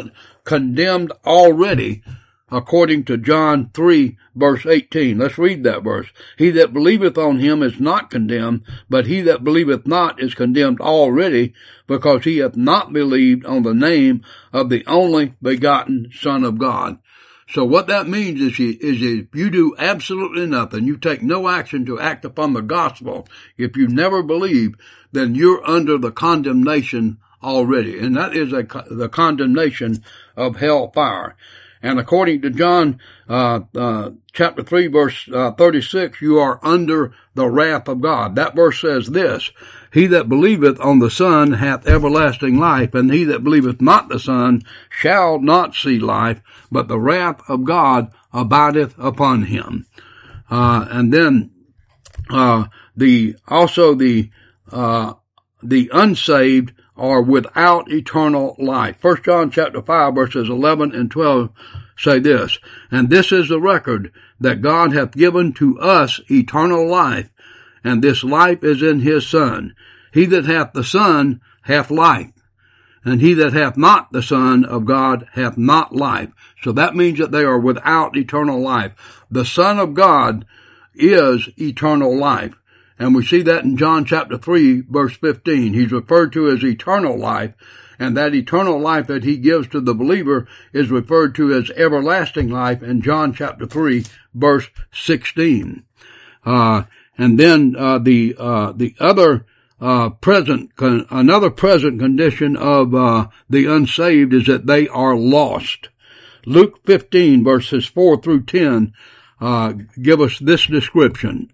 condemned already, according to John three, verse eighteen. Let's read that verse. He that believeth on him is not condemned, but he that believeth not is condemned already, because he hath not believed on the name of the only begotten Son of God. So what that means is, you, is if you do absolutely nothing, you take no action to act upon the gospel, if you never believe, then you're under the condemnation already. And that is a, the condemnation of hellfire. And according to John uh, uh chapter three, verse uh, thirty-six, you are under the wrath of God. That verse says this: He that believeth on the Son hath everlasting life, and he that believeth not the Son shall not see life, but the wrath of God abideth upon him. Uh, and then uh the also the uh the unsaved are without eternal life. First John chapter five, verses eleven and twelve say this: And this is the record, that God hath given to us eternal life, and this life is in his Son. He that hath the Son hath life, and he that hath not the Son of God hath not life. So that means that they are without eternal life. The Son of God is eternal life. And we see that in John chapter three, verse fifteen. He's referred to as eternal life, and that eternal life that he gives to the believer is referred to as everlasting life in John chapter three, verse sixteen. Uh, and then, uh, the, uh, the other, uh, present, con- another present condition of, uh, the unsaved is that they are lost. Luke fifteen, verses four through ten, uh, give us this description.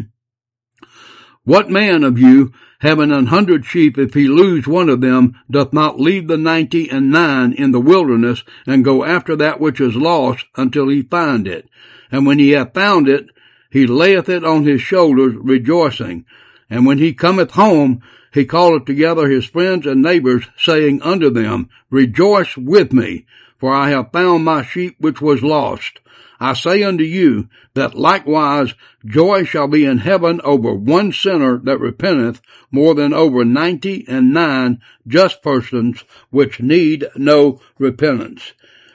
What man of you, having an hundred sheep, if he lose one of them, doth not leave the ninety and nine in the wilderness, and go after that which is lost until he find it? And when he hath found it, he layeth it on his shoulders, rejoicing. And when he cometh home, he calleth together his friends and neighbors, saying unto them, Rejoice with me, for I have found my sheep which was lost. I say unto you, that likewise joy shall be in heaven over one sinner that repenteth, more than over ninety and nine just persons which need no repentance.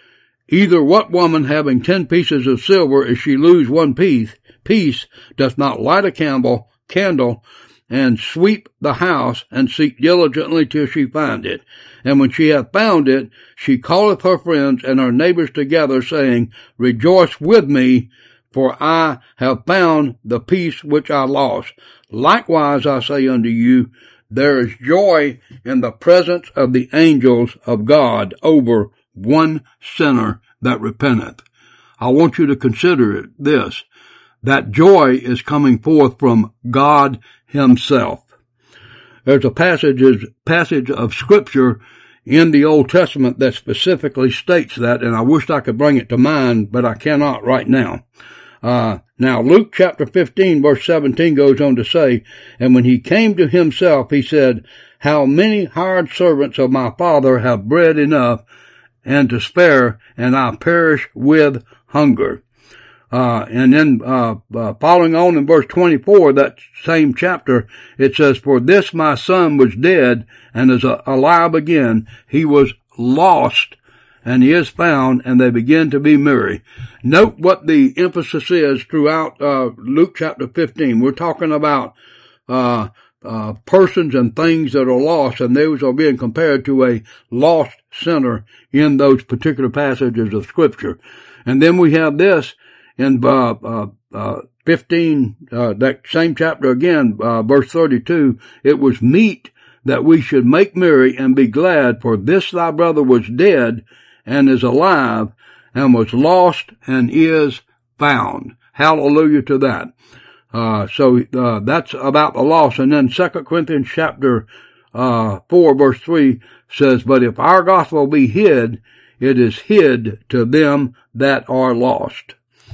Either what woman having ten pieces of silver, if she lose one piece, piece doth not light a candle, candle, and sweep the house, and seek diligently till she find it. And when she hath found it, she calleth her friends and her neighbors together, saying, Rejoice with me, for I have found the piece which I lost. Likewise I say unto you, there is joy in the presence of the angels of God over one sinner that repenteth. I want you to consider this, that joy is coming forth from God himself. There's a passage, passage of scripture in the Old Testament that specifically states that, and I wish I could bring it to mind, but I cannot right now. Uh, now Luke chapter fifteen verse seventeen goes on to say, And when he came to himself, he said, How many hired servants of my father have bread enough and to spare, and I perish with hunger. Uh, and then, uh, uh, following on in verse twenty-four, that same chapter, it says, For this my son was dead and is uh, alive again. He was lost and he is found, and they begin to be merry. Note what the emphasis is throughout, uh, Luke chapter fifteen. We're talking about, uh, uh, persons and things that are lost, and those are being compared to a lost sinner in those particular passages of scripture. And then we have this, in uh, uh, uh, fifteen, uh, that same chapter again, uh, verse thirty-two, it was meet that we should make merry and be glad, for this thy brother was dead and is alive, and was lost and is found. Hallelujah to that. Uh, so uh, that's about the loss. And then Second Corinthians chapter uh, four, verse three says, But if our gospel be hid, it is hid to them that are lost.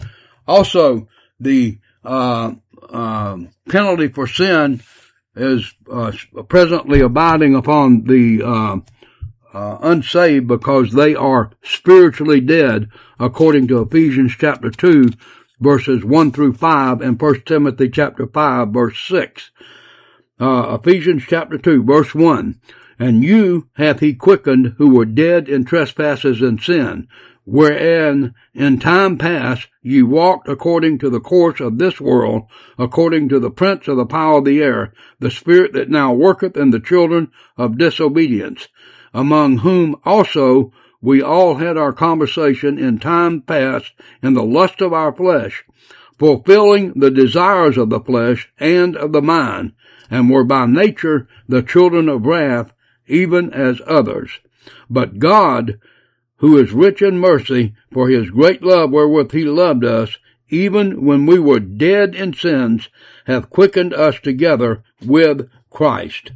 Also, the uh, uh, penalty for sin is uh, presently abiding upon the uh, uh, unsaved, because they are spiritually dead, according to Ephesians chapter two, verses one through five, and First Timothy chapter five, verse six. Uh, Ephesians chapter two, verse one. And you hath he quickened who were dead in trespasses and sin, wherein in time past ye walked according to the course of this world, according to the prince of the power of the air, the spirit that now worketh in the children of disobedience, among whom also we all had our conversation in time past in the lust of our flesh, fulfilling the desires of the flesh and of the mind, and were by nature the children of wrath, even as others. But God, who is rich in mercy, for his great love wherewith he loved us, even when we were dead in sins, hath quickened us together with Christ.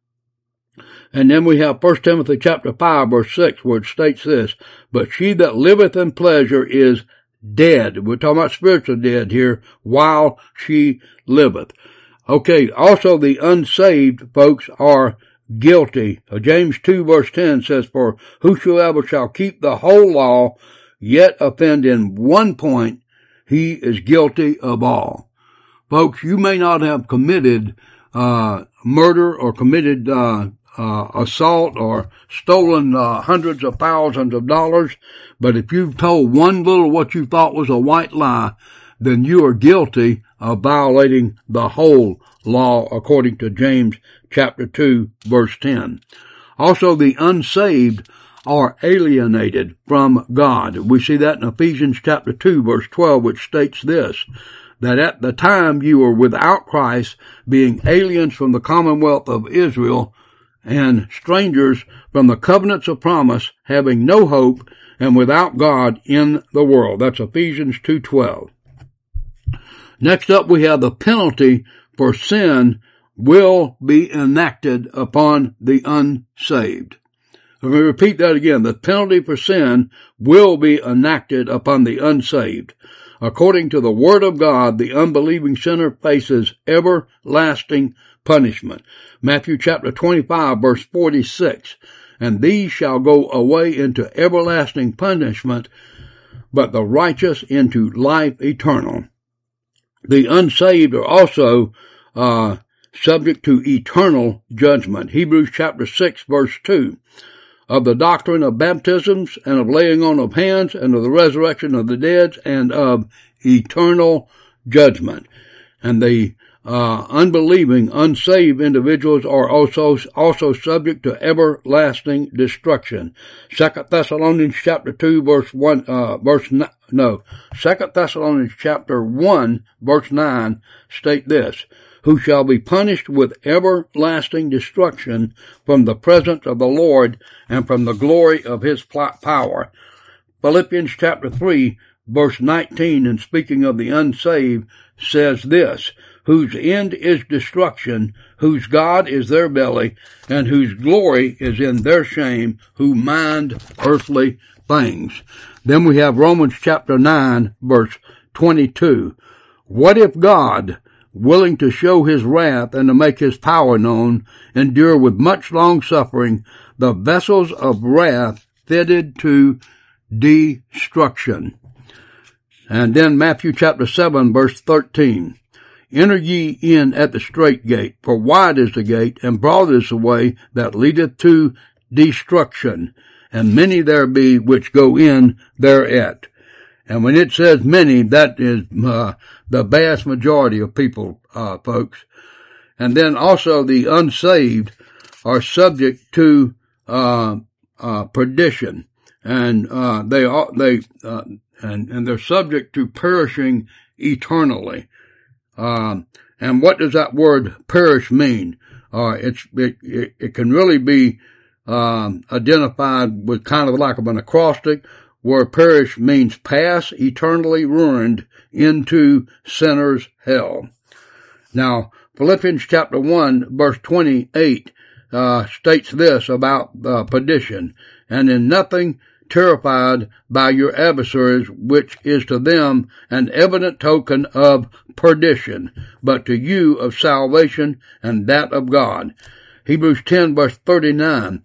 And then we have First Timothy chapter five, verse six, where it states this, But she that liveth in pleasure is dead. We're talking about spiritual dead here, while she liveth. Okay, also the unsaved folks are guilty. James two verse ten says, For whosoever shall keep the whole law, yet offend in one point, he is guilty of all. Folks, you may not have committed uh murder or committed uh uh assault or stolen uh hundreds of thousands of dollars, but if you've told one little what you thought was a white lie, then you are guilty of violating the whole law, according to James chapter two, verse ten. Also, the unsaved are alienated from God. We see that in Ephesians chapter two, verse twelve, which states this, that at the time you were without Christ, being aliens from the commonwealth of Israel, and strangers from the covenants of promise, having no hope, and without God in the world. That's Ephesians two twelve. Next up, we have the penalty for sin will be enacted upon the unsaved. Let me repeat that again. The penalty for sin will be enacted upon the unsaved. According to the Word of God, the unbelieving sinner faces everlasting punishment. Matthew chapter twenty-five, verse forty-six. And these shall go away into everlasting punishment, but the righteous into life eternal. The unsaved are also uh subject to eternal judgment. Hebrews chapter six, verse two. Of the doctrine of baptisms and of laying on of hands and of the resurrection of the dead and of eternal judgment. And the uh unbelieving, unsaved individuals are also also subject to everlasting destruction. Second Thessalonians chapter two, verse one, uh verse no, Second Thessalonians chapter one, verse nine state this, who shall be punished with everlasting destruction from the presence of the Lord and from the glory of his power. Philippians chapter three, verse nineteen, and speaking of the unsaved, says this, whose end is destruction, whose God is their belly, and whose glory is in their shame, who mind earthly things. Then we have Romans chapter nine, verse twenty-two. What if God, willing to show his wrath and to make his power known, endure with much long suffering the vessels of wrath fitted to destruction? And then Matthew chapter seven, verse thirteen. Enter ye in at the strait gate, for wide is the gate, and broad is the way that leadeth to destruction, and many there be which go in thereat. And when it says many, that is uh, the vast majority of people, uh, folks. And then also the unsaved are subject to uh, uh, perdition, and uh, they are they uh, and and they're subject to perishing eternally. Um, and what does that word perish mean? Uh, it's, it, it, it can really be, um, identified with kind of like of an acrostic, where perish means pass eternally ruined into sinners' hell. Now, Philippians chapter one, verse twenty-eight, uh, states this about, uh, perdition, and in nothing terrified by your adversaries, which is to them an evident token of perdition, but to you of salvation and that of God. Hebrews ten, verse thirty-nine.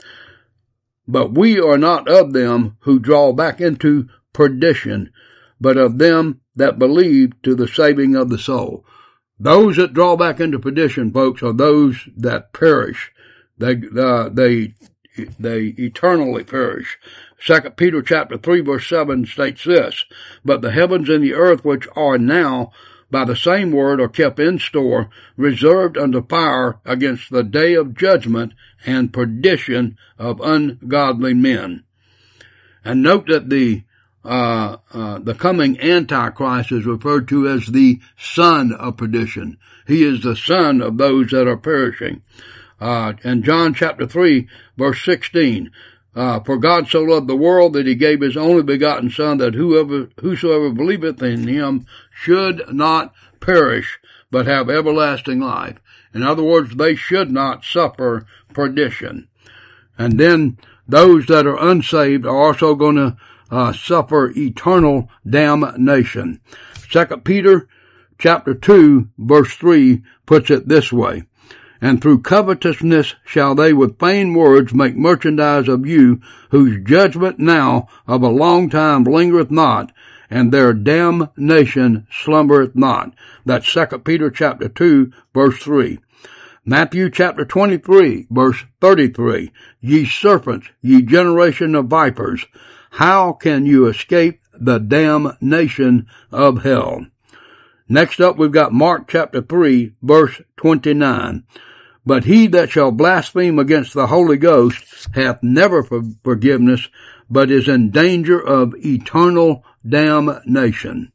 But we are not of them who draw back into perdition, but of them that believe to the saving of the soul. Those that draw back into perdition, folks, are those that perish. they, uh, they, they eternally perish. Second Peter chapter three verse seven states this, but the heavens and the earth which are now by the same word are kept in store, reserved unto fire against the day of judgment and perdition of ungodly men. And note that the uh, uh, the coming Antichrist is referred to as the son of perdition. He is the son of those that are perishing. Uh, and John chapter three verse sixteen, uh, for God so loved the world that he gave his only begotten Son, that whoever, whosoever believeth in him should not perish, but have everlasting life. In other words, they should not suffer perdition. And then those that are unsaved are also going to uh, suffer eternal damnation. Second Peter chapter two verse three puts it this way, and through covetousness shall they with vain words make merchandise of you, whose judgment now of a long time lingereth not, and their damnation slumbereth not. That's Second Peter chapter two verse three. Matthew chapter twenty-three verse thirty-three, ye serpents, ye generation of vipers, how can you escape the damnation of hell? Next up we've got Mark chapter three verse twenty-nine. But he that shall blaspheme against the Holy Ghost hath never forgiveness, but is in danger of eternal damnation.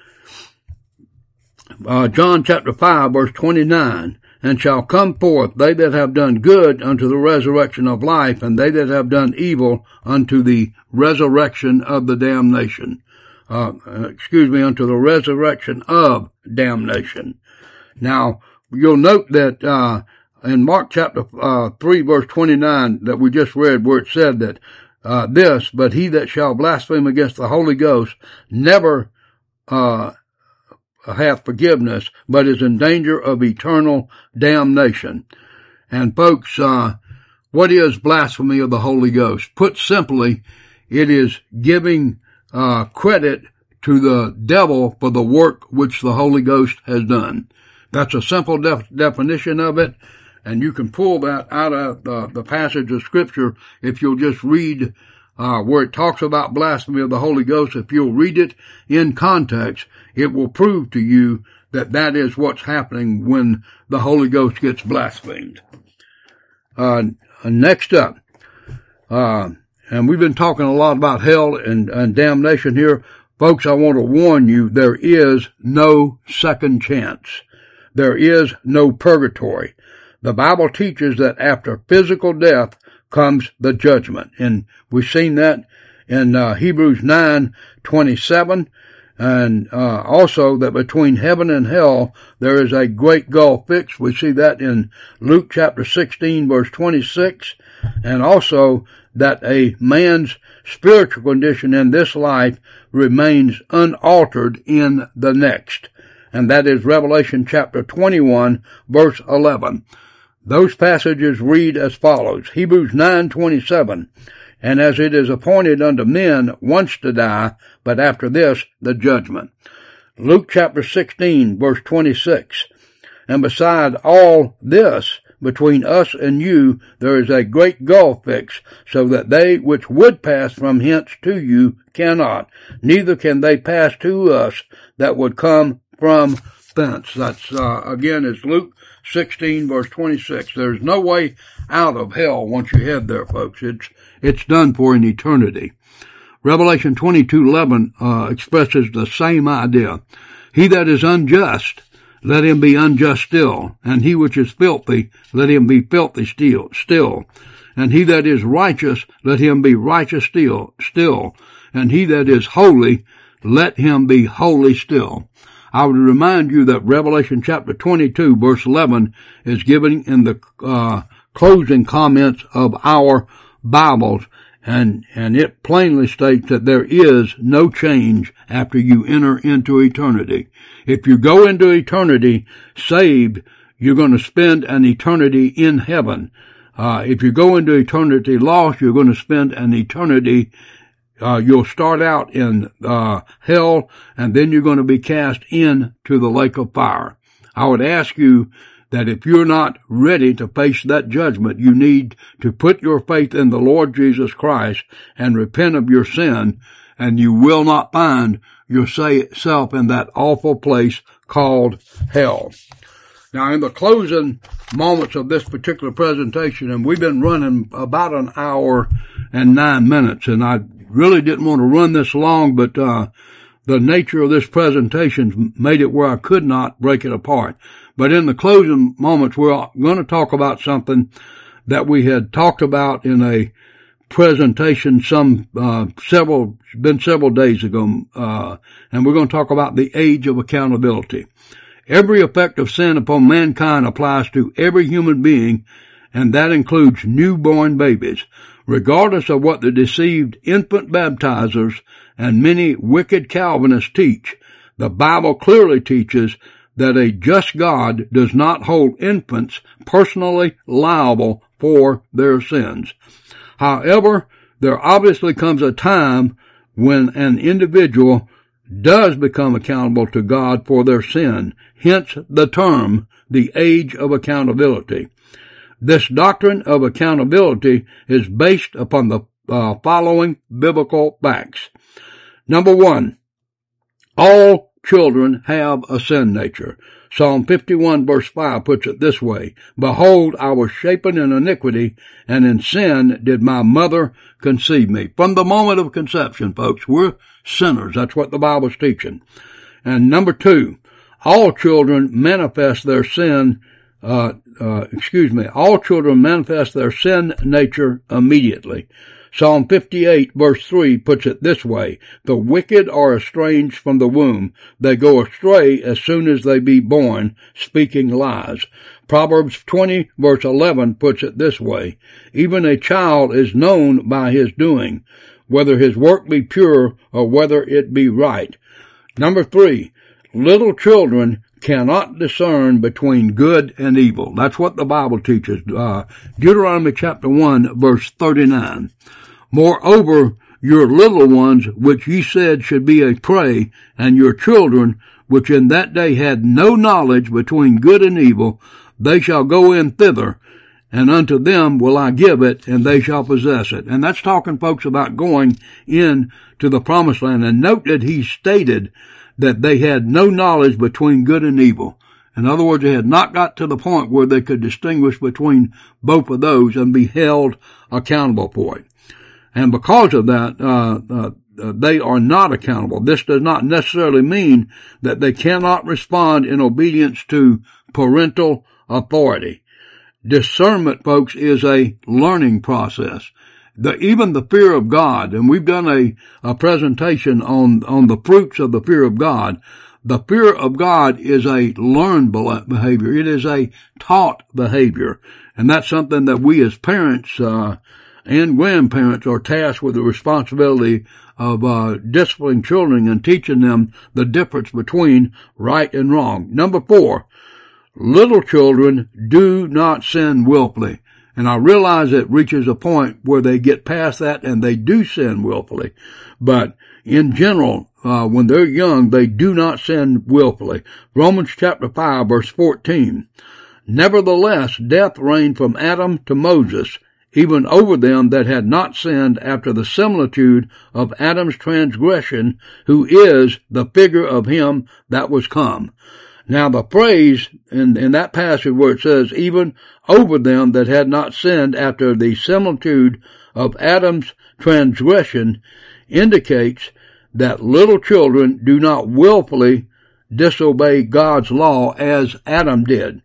Uh, John chapter five verse twenty-nine, and shall come forth they that have done good unto the resurrection of life, and they that have done evil unto the resurrection of the damnation. Uh, excuse me, unto the resurrection of damnation. Now, you'll note that, uh, in Mark chapter, uh, three verse twenty-nine that we just read, where it said that, uh, this, but he that shall blaspheme against the Holy Ghost never, uh, hath forgiveness, but is in danger of eternal damnation. And folks, uh, what is blasphemy of the Holy Ghost? Put simply, it is giving, uh, credit to the devil for the work which the Holy Ghost has done. That's a simple def- definition of it. And you can pull that out of the, the passage of Scripture if you'll just read uh, where it talks about blasphemy of the Holy Ghost. If you'll read it in context, it will prove to you that that is what's happening when the Holy Ghost gets blasphemed. Uh, next up, uh, and we've been talking a lot about hell and, and damnation here. Folks, I want to warn you, there is no second chance. There is no purgatory. The Bible teaches that after physical death comes the judgment. And we've seen that in uh, Hebrews nine twenty-seven. And uh, also that between heaven and hell there is a great gulf fixed. We see that in Luke chapter sixteen verse twenty-six. And also that a man's spiritual condition in this life remains unaltered in the next. And that is Revelation chapter twenty-one verse eleven. Those passages read as follows. Hebrews nine twenty-seven. And as it is appointed unto men once to die, but after this the judgment. Luke chapter sixteen verse twenty-six. And beside all this, between us and you, there is a great gulf fixed, so that they which would pass from hence to you cannot, neither can they pass to us that would come from thence. That's, uh, again, is Luke sixteen verse twenty-six. There's no way out of hell once you head there, folks. It's, it's done for an eternity. Revelation twenty-two eleven, uh, expresses the same idea. He that is unjust, let him be unjust still. And he which is filthy, let him be filthy still, still. And he that is righteous, let him be righteous still, still. And he that is holy, let him be holy still. I would remind you that Revelation chapter twenty-two verse eleven is given in the uh, closing comments of our Bibles, and, and it plainly states that there is no change after you enter into eternity. If you go into eternity saved, you're going to spend an eternity in heaven. Uh, if you go into eternity lost, you're going to spend an eternity Uh, you'll start out in uh, hell, and then you're going to be cast into the lake of fire. I would ask you that if you're not ready to face that judgment, you need to put your faith in the Lord Jesus Christ and repent of your sin, and you will not find yourself in that awful place called hell. Now, in the closing moments of this particular presentation, and we've been running about an hour and nine minutes, and I really didn't want to run this long, but uh the nature of this presentation made it where I could not break it apart. But in the closing moments, we're going to talk about something that we had talked about in a presentation some uh several been several days ago, uh and we're going to talk about the age of accountability. Every effect of sin upon mankind applies to every human being, and that includes newborn babies. Regardless of what the deceived infant baptizers and many wicked Calvinists teach, the Bible clearly teaches that a just God does not hold infants personally liable for their sins. However, there obviously comes a time when an individual does become accountable to God for their sin, hence the term, the age of accountability. This doctrine of accountability is based upon the uh, following biblical facts. Number one, all children have a sin nature. Psalm fifty-one verse five puts it this way, Behold, I was shapen in iniquity, and in sin did my mother conceive me. From the moment of conception, folks, we're sinners. That's what the Bible's teaching. And number two, all children manifest their sin Uh, uh, excuse me, all children manifest their sin nature immediately. Psalm fifty-eight verse three puts it this way, The wicked are estranged from the womb. They go astray as soon as they be born, speaking lies. Proverbs twenty verse eleven puts it this way, Even a child is known by his doing, whether his work be pure or whether it be right. Number three, little children cannot discern between good and evil. That's what the Bible teaches. Uh, Deuteronomy chapter one, verse thirty-nine. Moreover, your little ones, which ye said should be a prey, and your children, which in that day had no knowledge between good and evil, they shall go in thither, and unto them will I give it, and they shall possess it. And that's talking, folks, about going in to the promised land. And note that he stated that they had no knowledge between good and evil. In other words, they had not got to the point where they could distinguish between both of those and be held accountable for it. And because of that, uh, uh, they are not accountable. This does not necessarily mean that they cannot respond in obedience to parental authority. Discernment, folks, is a learning process. The, even the fear of God, and we've done a, a presentation on, on the fruits of the fear of God. The fear of God is a learned behavior. It is a taught behavior. And that's something that we as parents, uh, and grandparents are tasked with the responsibility of, uh, disciplining children and teaching them the difference between right and wrong. Number four, little children do not sin willfully. And I realize it reaches a point where they get past that and they do sin willfully. But in general, uh, when they're young, they do not sin willfully. Romans chapter five verse fourteen. Nevertheless, death reigned from Adam to Moses, even over them that had not sinned after the similitude of Adam's transgression, who is the figure of him that was come. Now the phrase in, in that passage where it says, even over them that had not sinned after the similitude of Adam's transgression, indicates that little children do not willfully disobey God's law as Adam did.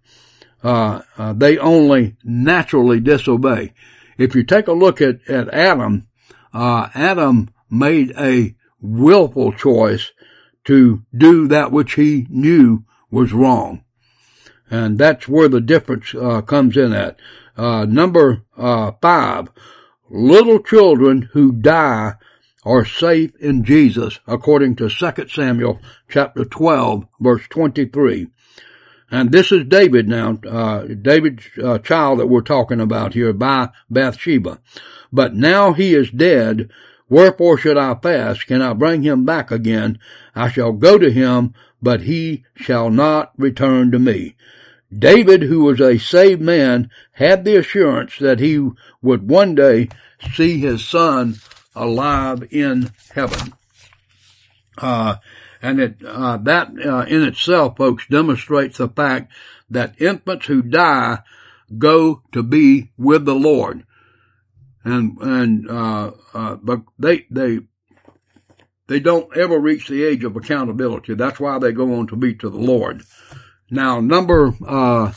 Uh, uh, they only naturally disobey. If you take a look at, at Adam, uh, Adam made a willful choice to do that which he knew was wrong. And that's where the difference uh, comes in at. Uh, number uh, five, little children who die are safe in Jesus, according to Second Samuel chapter twelve, verse twenty-three. And this is David now, uh, David's uh, child that we're talking about here by Bathsheba. But now he is dead. Wherefore should I fast? Can I bring him back again? I shall go to him, but he shall not return to me. David, who was a saved man, had the assurance that he would one day see his son alive in heaven. Uh, and it, uh, that, uh, in itself, folks, demonstrates the fact that infants who die go to be with the Lord. And, and, uh, uh, but they, they, they don't ever reach the age of accountability. That's why they go on to be to the Lord. Now, number, uh,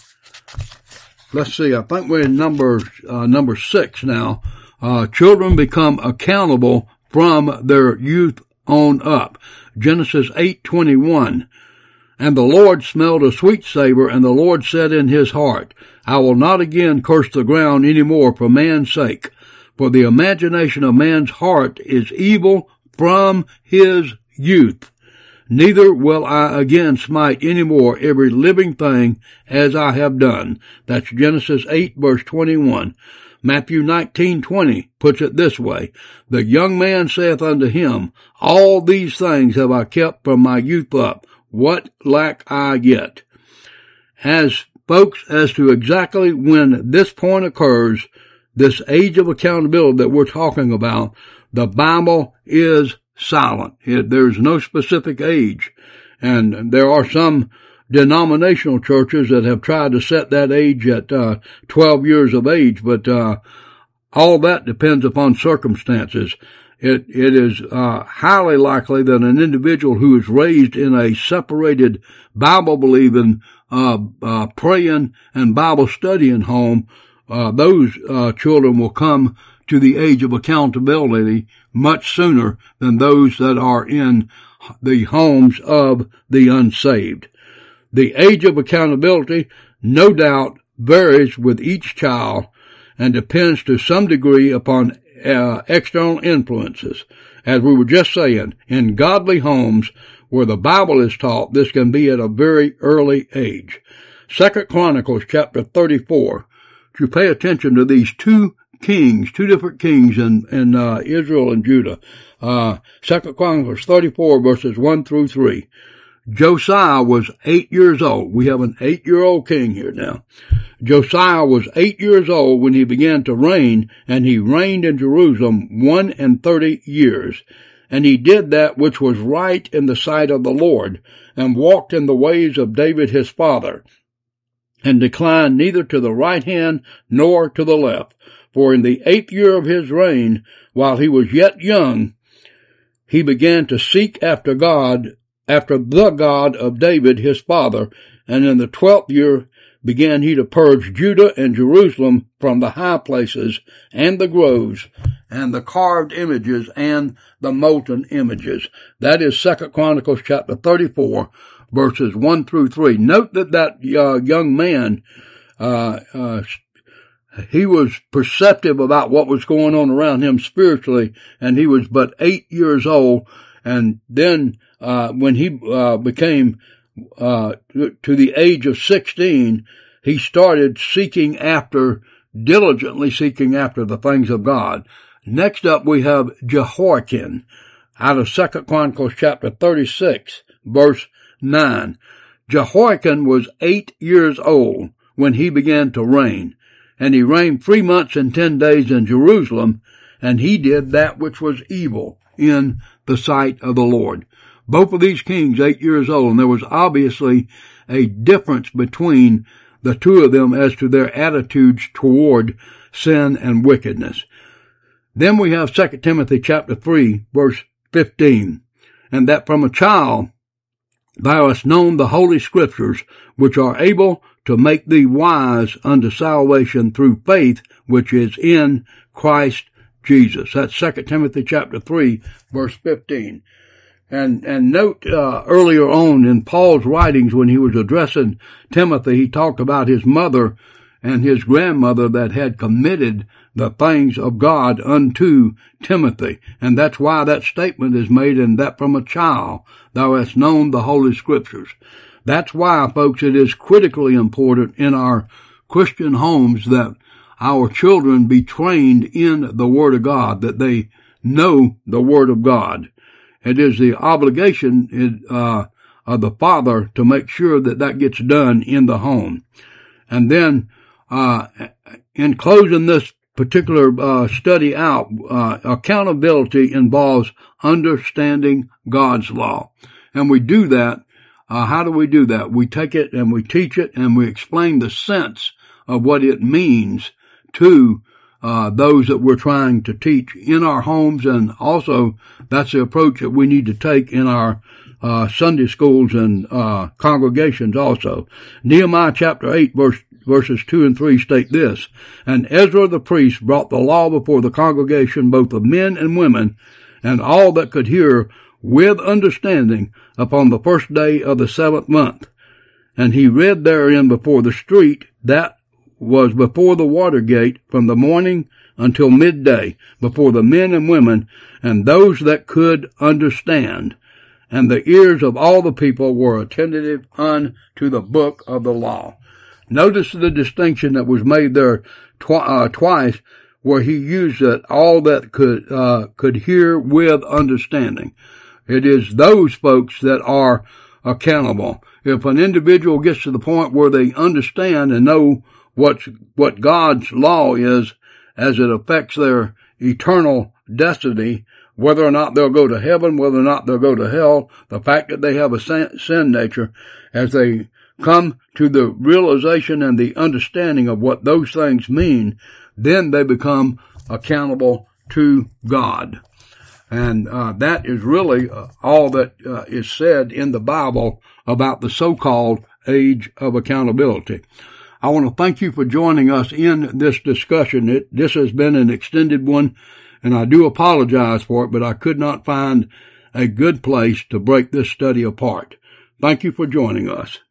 let's see, I think we're in number, uh, number six now. Uh, children become accountable from their youth on up. Genesis eight twenty-one. And the Lord smelled a sweet savor, and the Lord said in his heart, I will not again curse the ground any more for man's sake, for the imagination of man's heart is evil from his youth. Neither will I again smite any more every living thing as I have done. That's Genesis eight verse twenty-one. Matthew nineteen twenty puts it this way, the young man saith unto him, all these things have I kept from my youth up. What lack I yet? As folks, as to exactly when this point occurs, this age of accountability that we're talking about, the Bible is silent. It, there's no specific age. And there are some denominational churches that have tried to set that age at uh, twelve years of age, but uh, all that depends upon circumstances. It, it is uh, highly likely that an individual who is raised in a separated Bible-believing, uh, uh, praying and Bible-studying home, uh, those uh, children will come to the age of accountability much sooner than those that are in the homes of the unsaved. The age of accountability, no doubt, varies with each child and depends to some degree upon uh, external influences. As we were just saying, in godly homes where the Bible is taught, this can be at a very early age. Second Chronicles chapter thirty-four. If you pay attention to these two kings, two different kings in, in uh, Israel and Judah. Uh, Second Chronicles thirty-four verses one through three. Josiah was eight years old. We have an eight-year-old king here now. Josiah was eight years old when he began to reign, and he reigned in Jerusalem one and thirty years. And he did that which was right in the sight of the Lord, and walked in the ways of David his father, and declined neither to the right hand nor to the left. For in the eighth year of his reign, while he was yet young, he began to seek after God, after the God of David his father, and in the twelfth year began he to purge Judah and Jerusalem from the high places and the groves and the carved images and the molten images. That is Second Chronicles chapter thirty-four, verses one through three. Note that that uh, young man, uh, uh, he was perceptive about what was going on around him spiritually, and he was but eight years old. And then, uh, when he, uh, became, uh, to the age of sixteen, he started seeking after, diligently seeking after the things of God. Next up, we have Jehoiakim out of Second Chronicles chapter thirty-six, verse nine. Jehoiakim was eight years old when he began to reign, and he reigned three months and ten days in Jerusalem, and he did that which was evil in the sight of the Lord. Both of these kings, eight years old, and there was obviously a difference between the two of them as to their attitudes toward sin and wickedness. Then we have Second Timothy chapter three, verse fifteen, and that from a child thou hast known the holy scriptures, which are able to make thee wise unto salvation through faith, which is in Christ Jesus. That's Second Timothy chapter three, verse fifteen. And, and note, uh, earlier on in Paul's writings when he was addressing Timothy, he talked about his mother and his grandmother that had committed the things of God unto Timothy. And that's why that statement is made, and that from a child thou hast known the holy scriptures. That's why, folks, it is critically important in our Christian homes that our children be trained in the Word of God, that they know the Word of God. It is the obligation uh, of the father to make sure that that gets done in the home. And then, uh, in closing this particular uh, study out, uh, accountability involves understanding God's law. And we do that. Uh, how do we do that? We take it and we teach it and we explain the sense of what it means to uh, those that we're trying to teach in our homes. And also that's the approach that we need to take in our uh, Sunday schools and uh, congregations also. Nehemiah chapter eight verse Verses two and three state this, and Ezra the priest brought the law before the congregation, both of men and women, and all that could hear with understanding upon the first day of the seventh month. And he read therein before the street that was before the water gate from the morning until midday, before the men and women, and those that could understand. And the ears of all the people were attentive unto the book of the law. Notice the distinction that was made there twi- uh, twice, where he used that all that could uh, could hear with understanding. It is those folks that are accountable. If an individual gets to the point where they understand and know what's, what God's law is as it affects their eternal destiny, whether or not they'll go to heaven, whether or not they'll go to hell, the fact that they have a sin nature, as they come to the realization and the understanding of what those things mean, then they become accountable to God. And uh, that is really uh, all that uh, is said in the Bible about the so-called age of accountability. I want to thank you for joining us in this discussion. It, this has been an extended one, and I do apologize for it, but I could not find a good place to break this study apart. Thank you for joining us.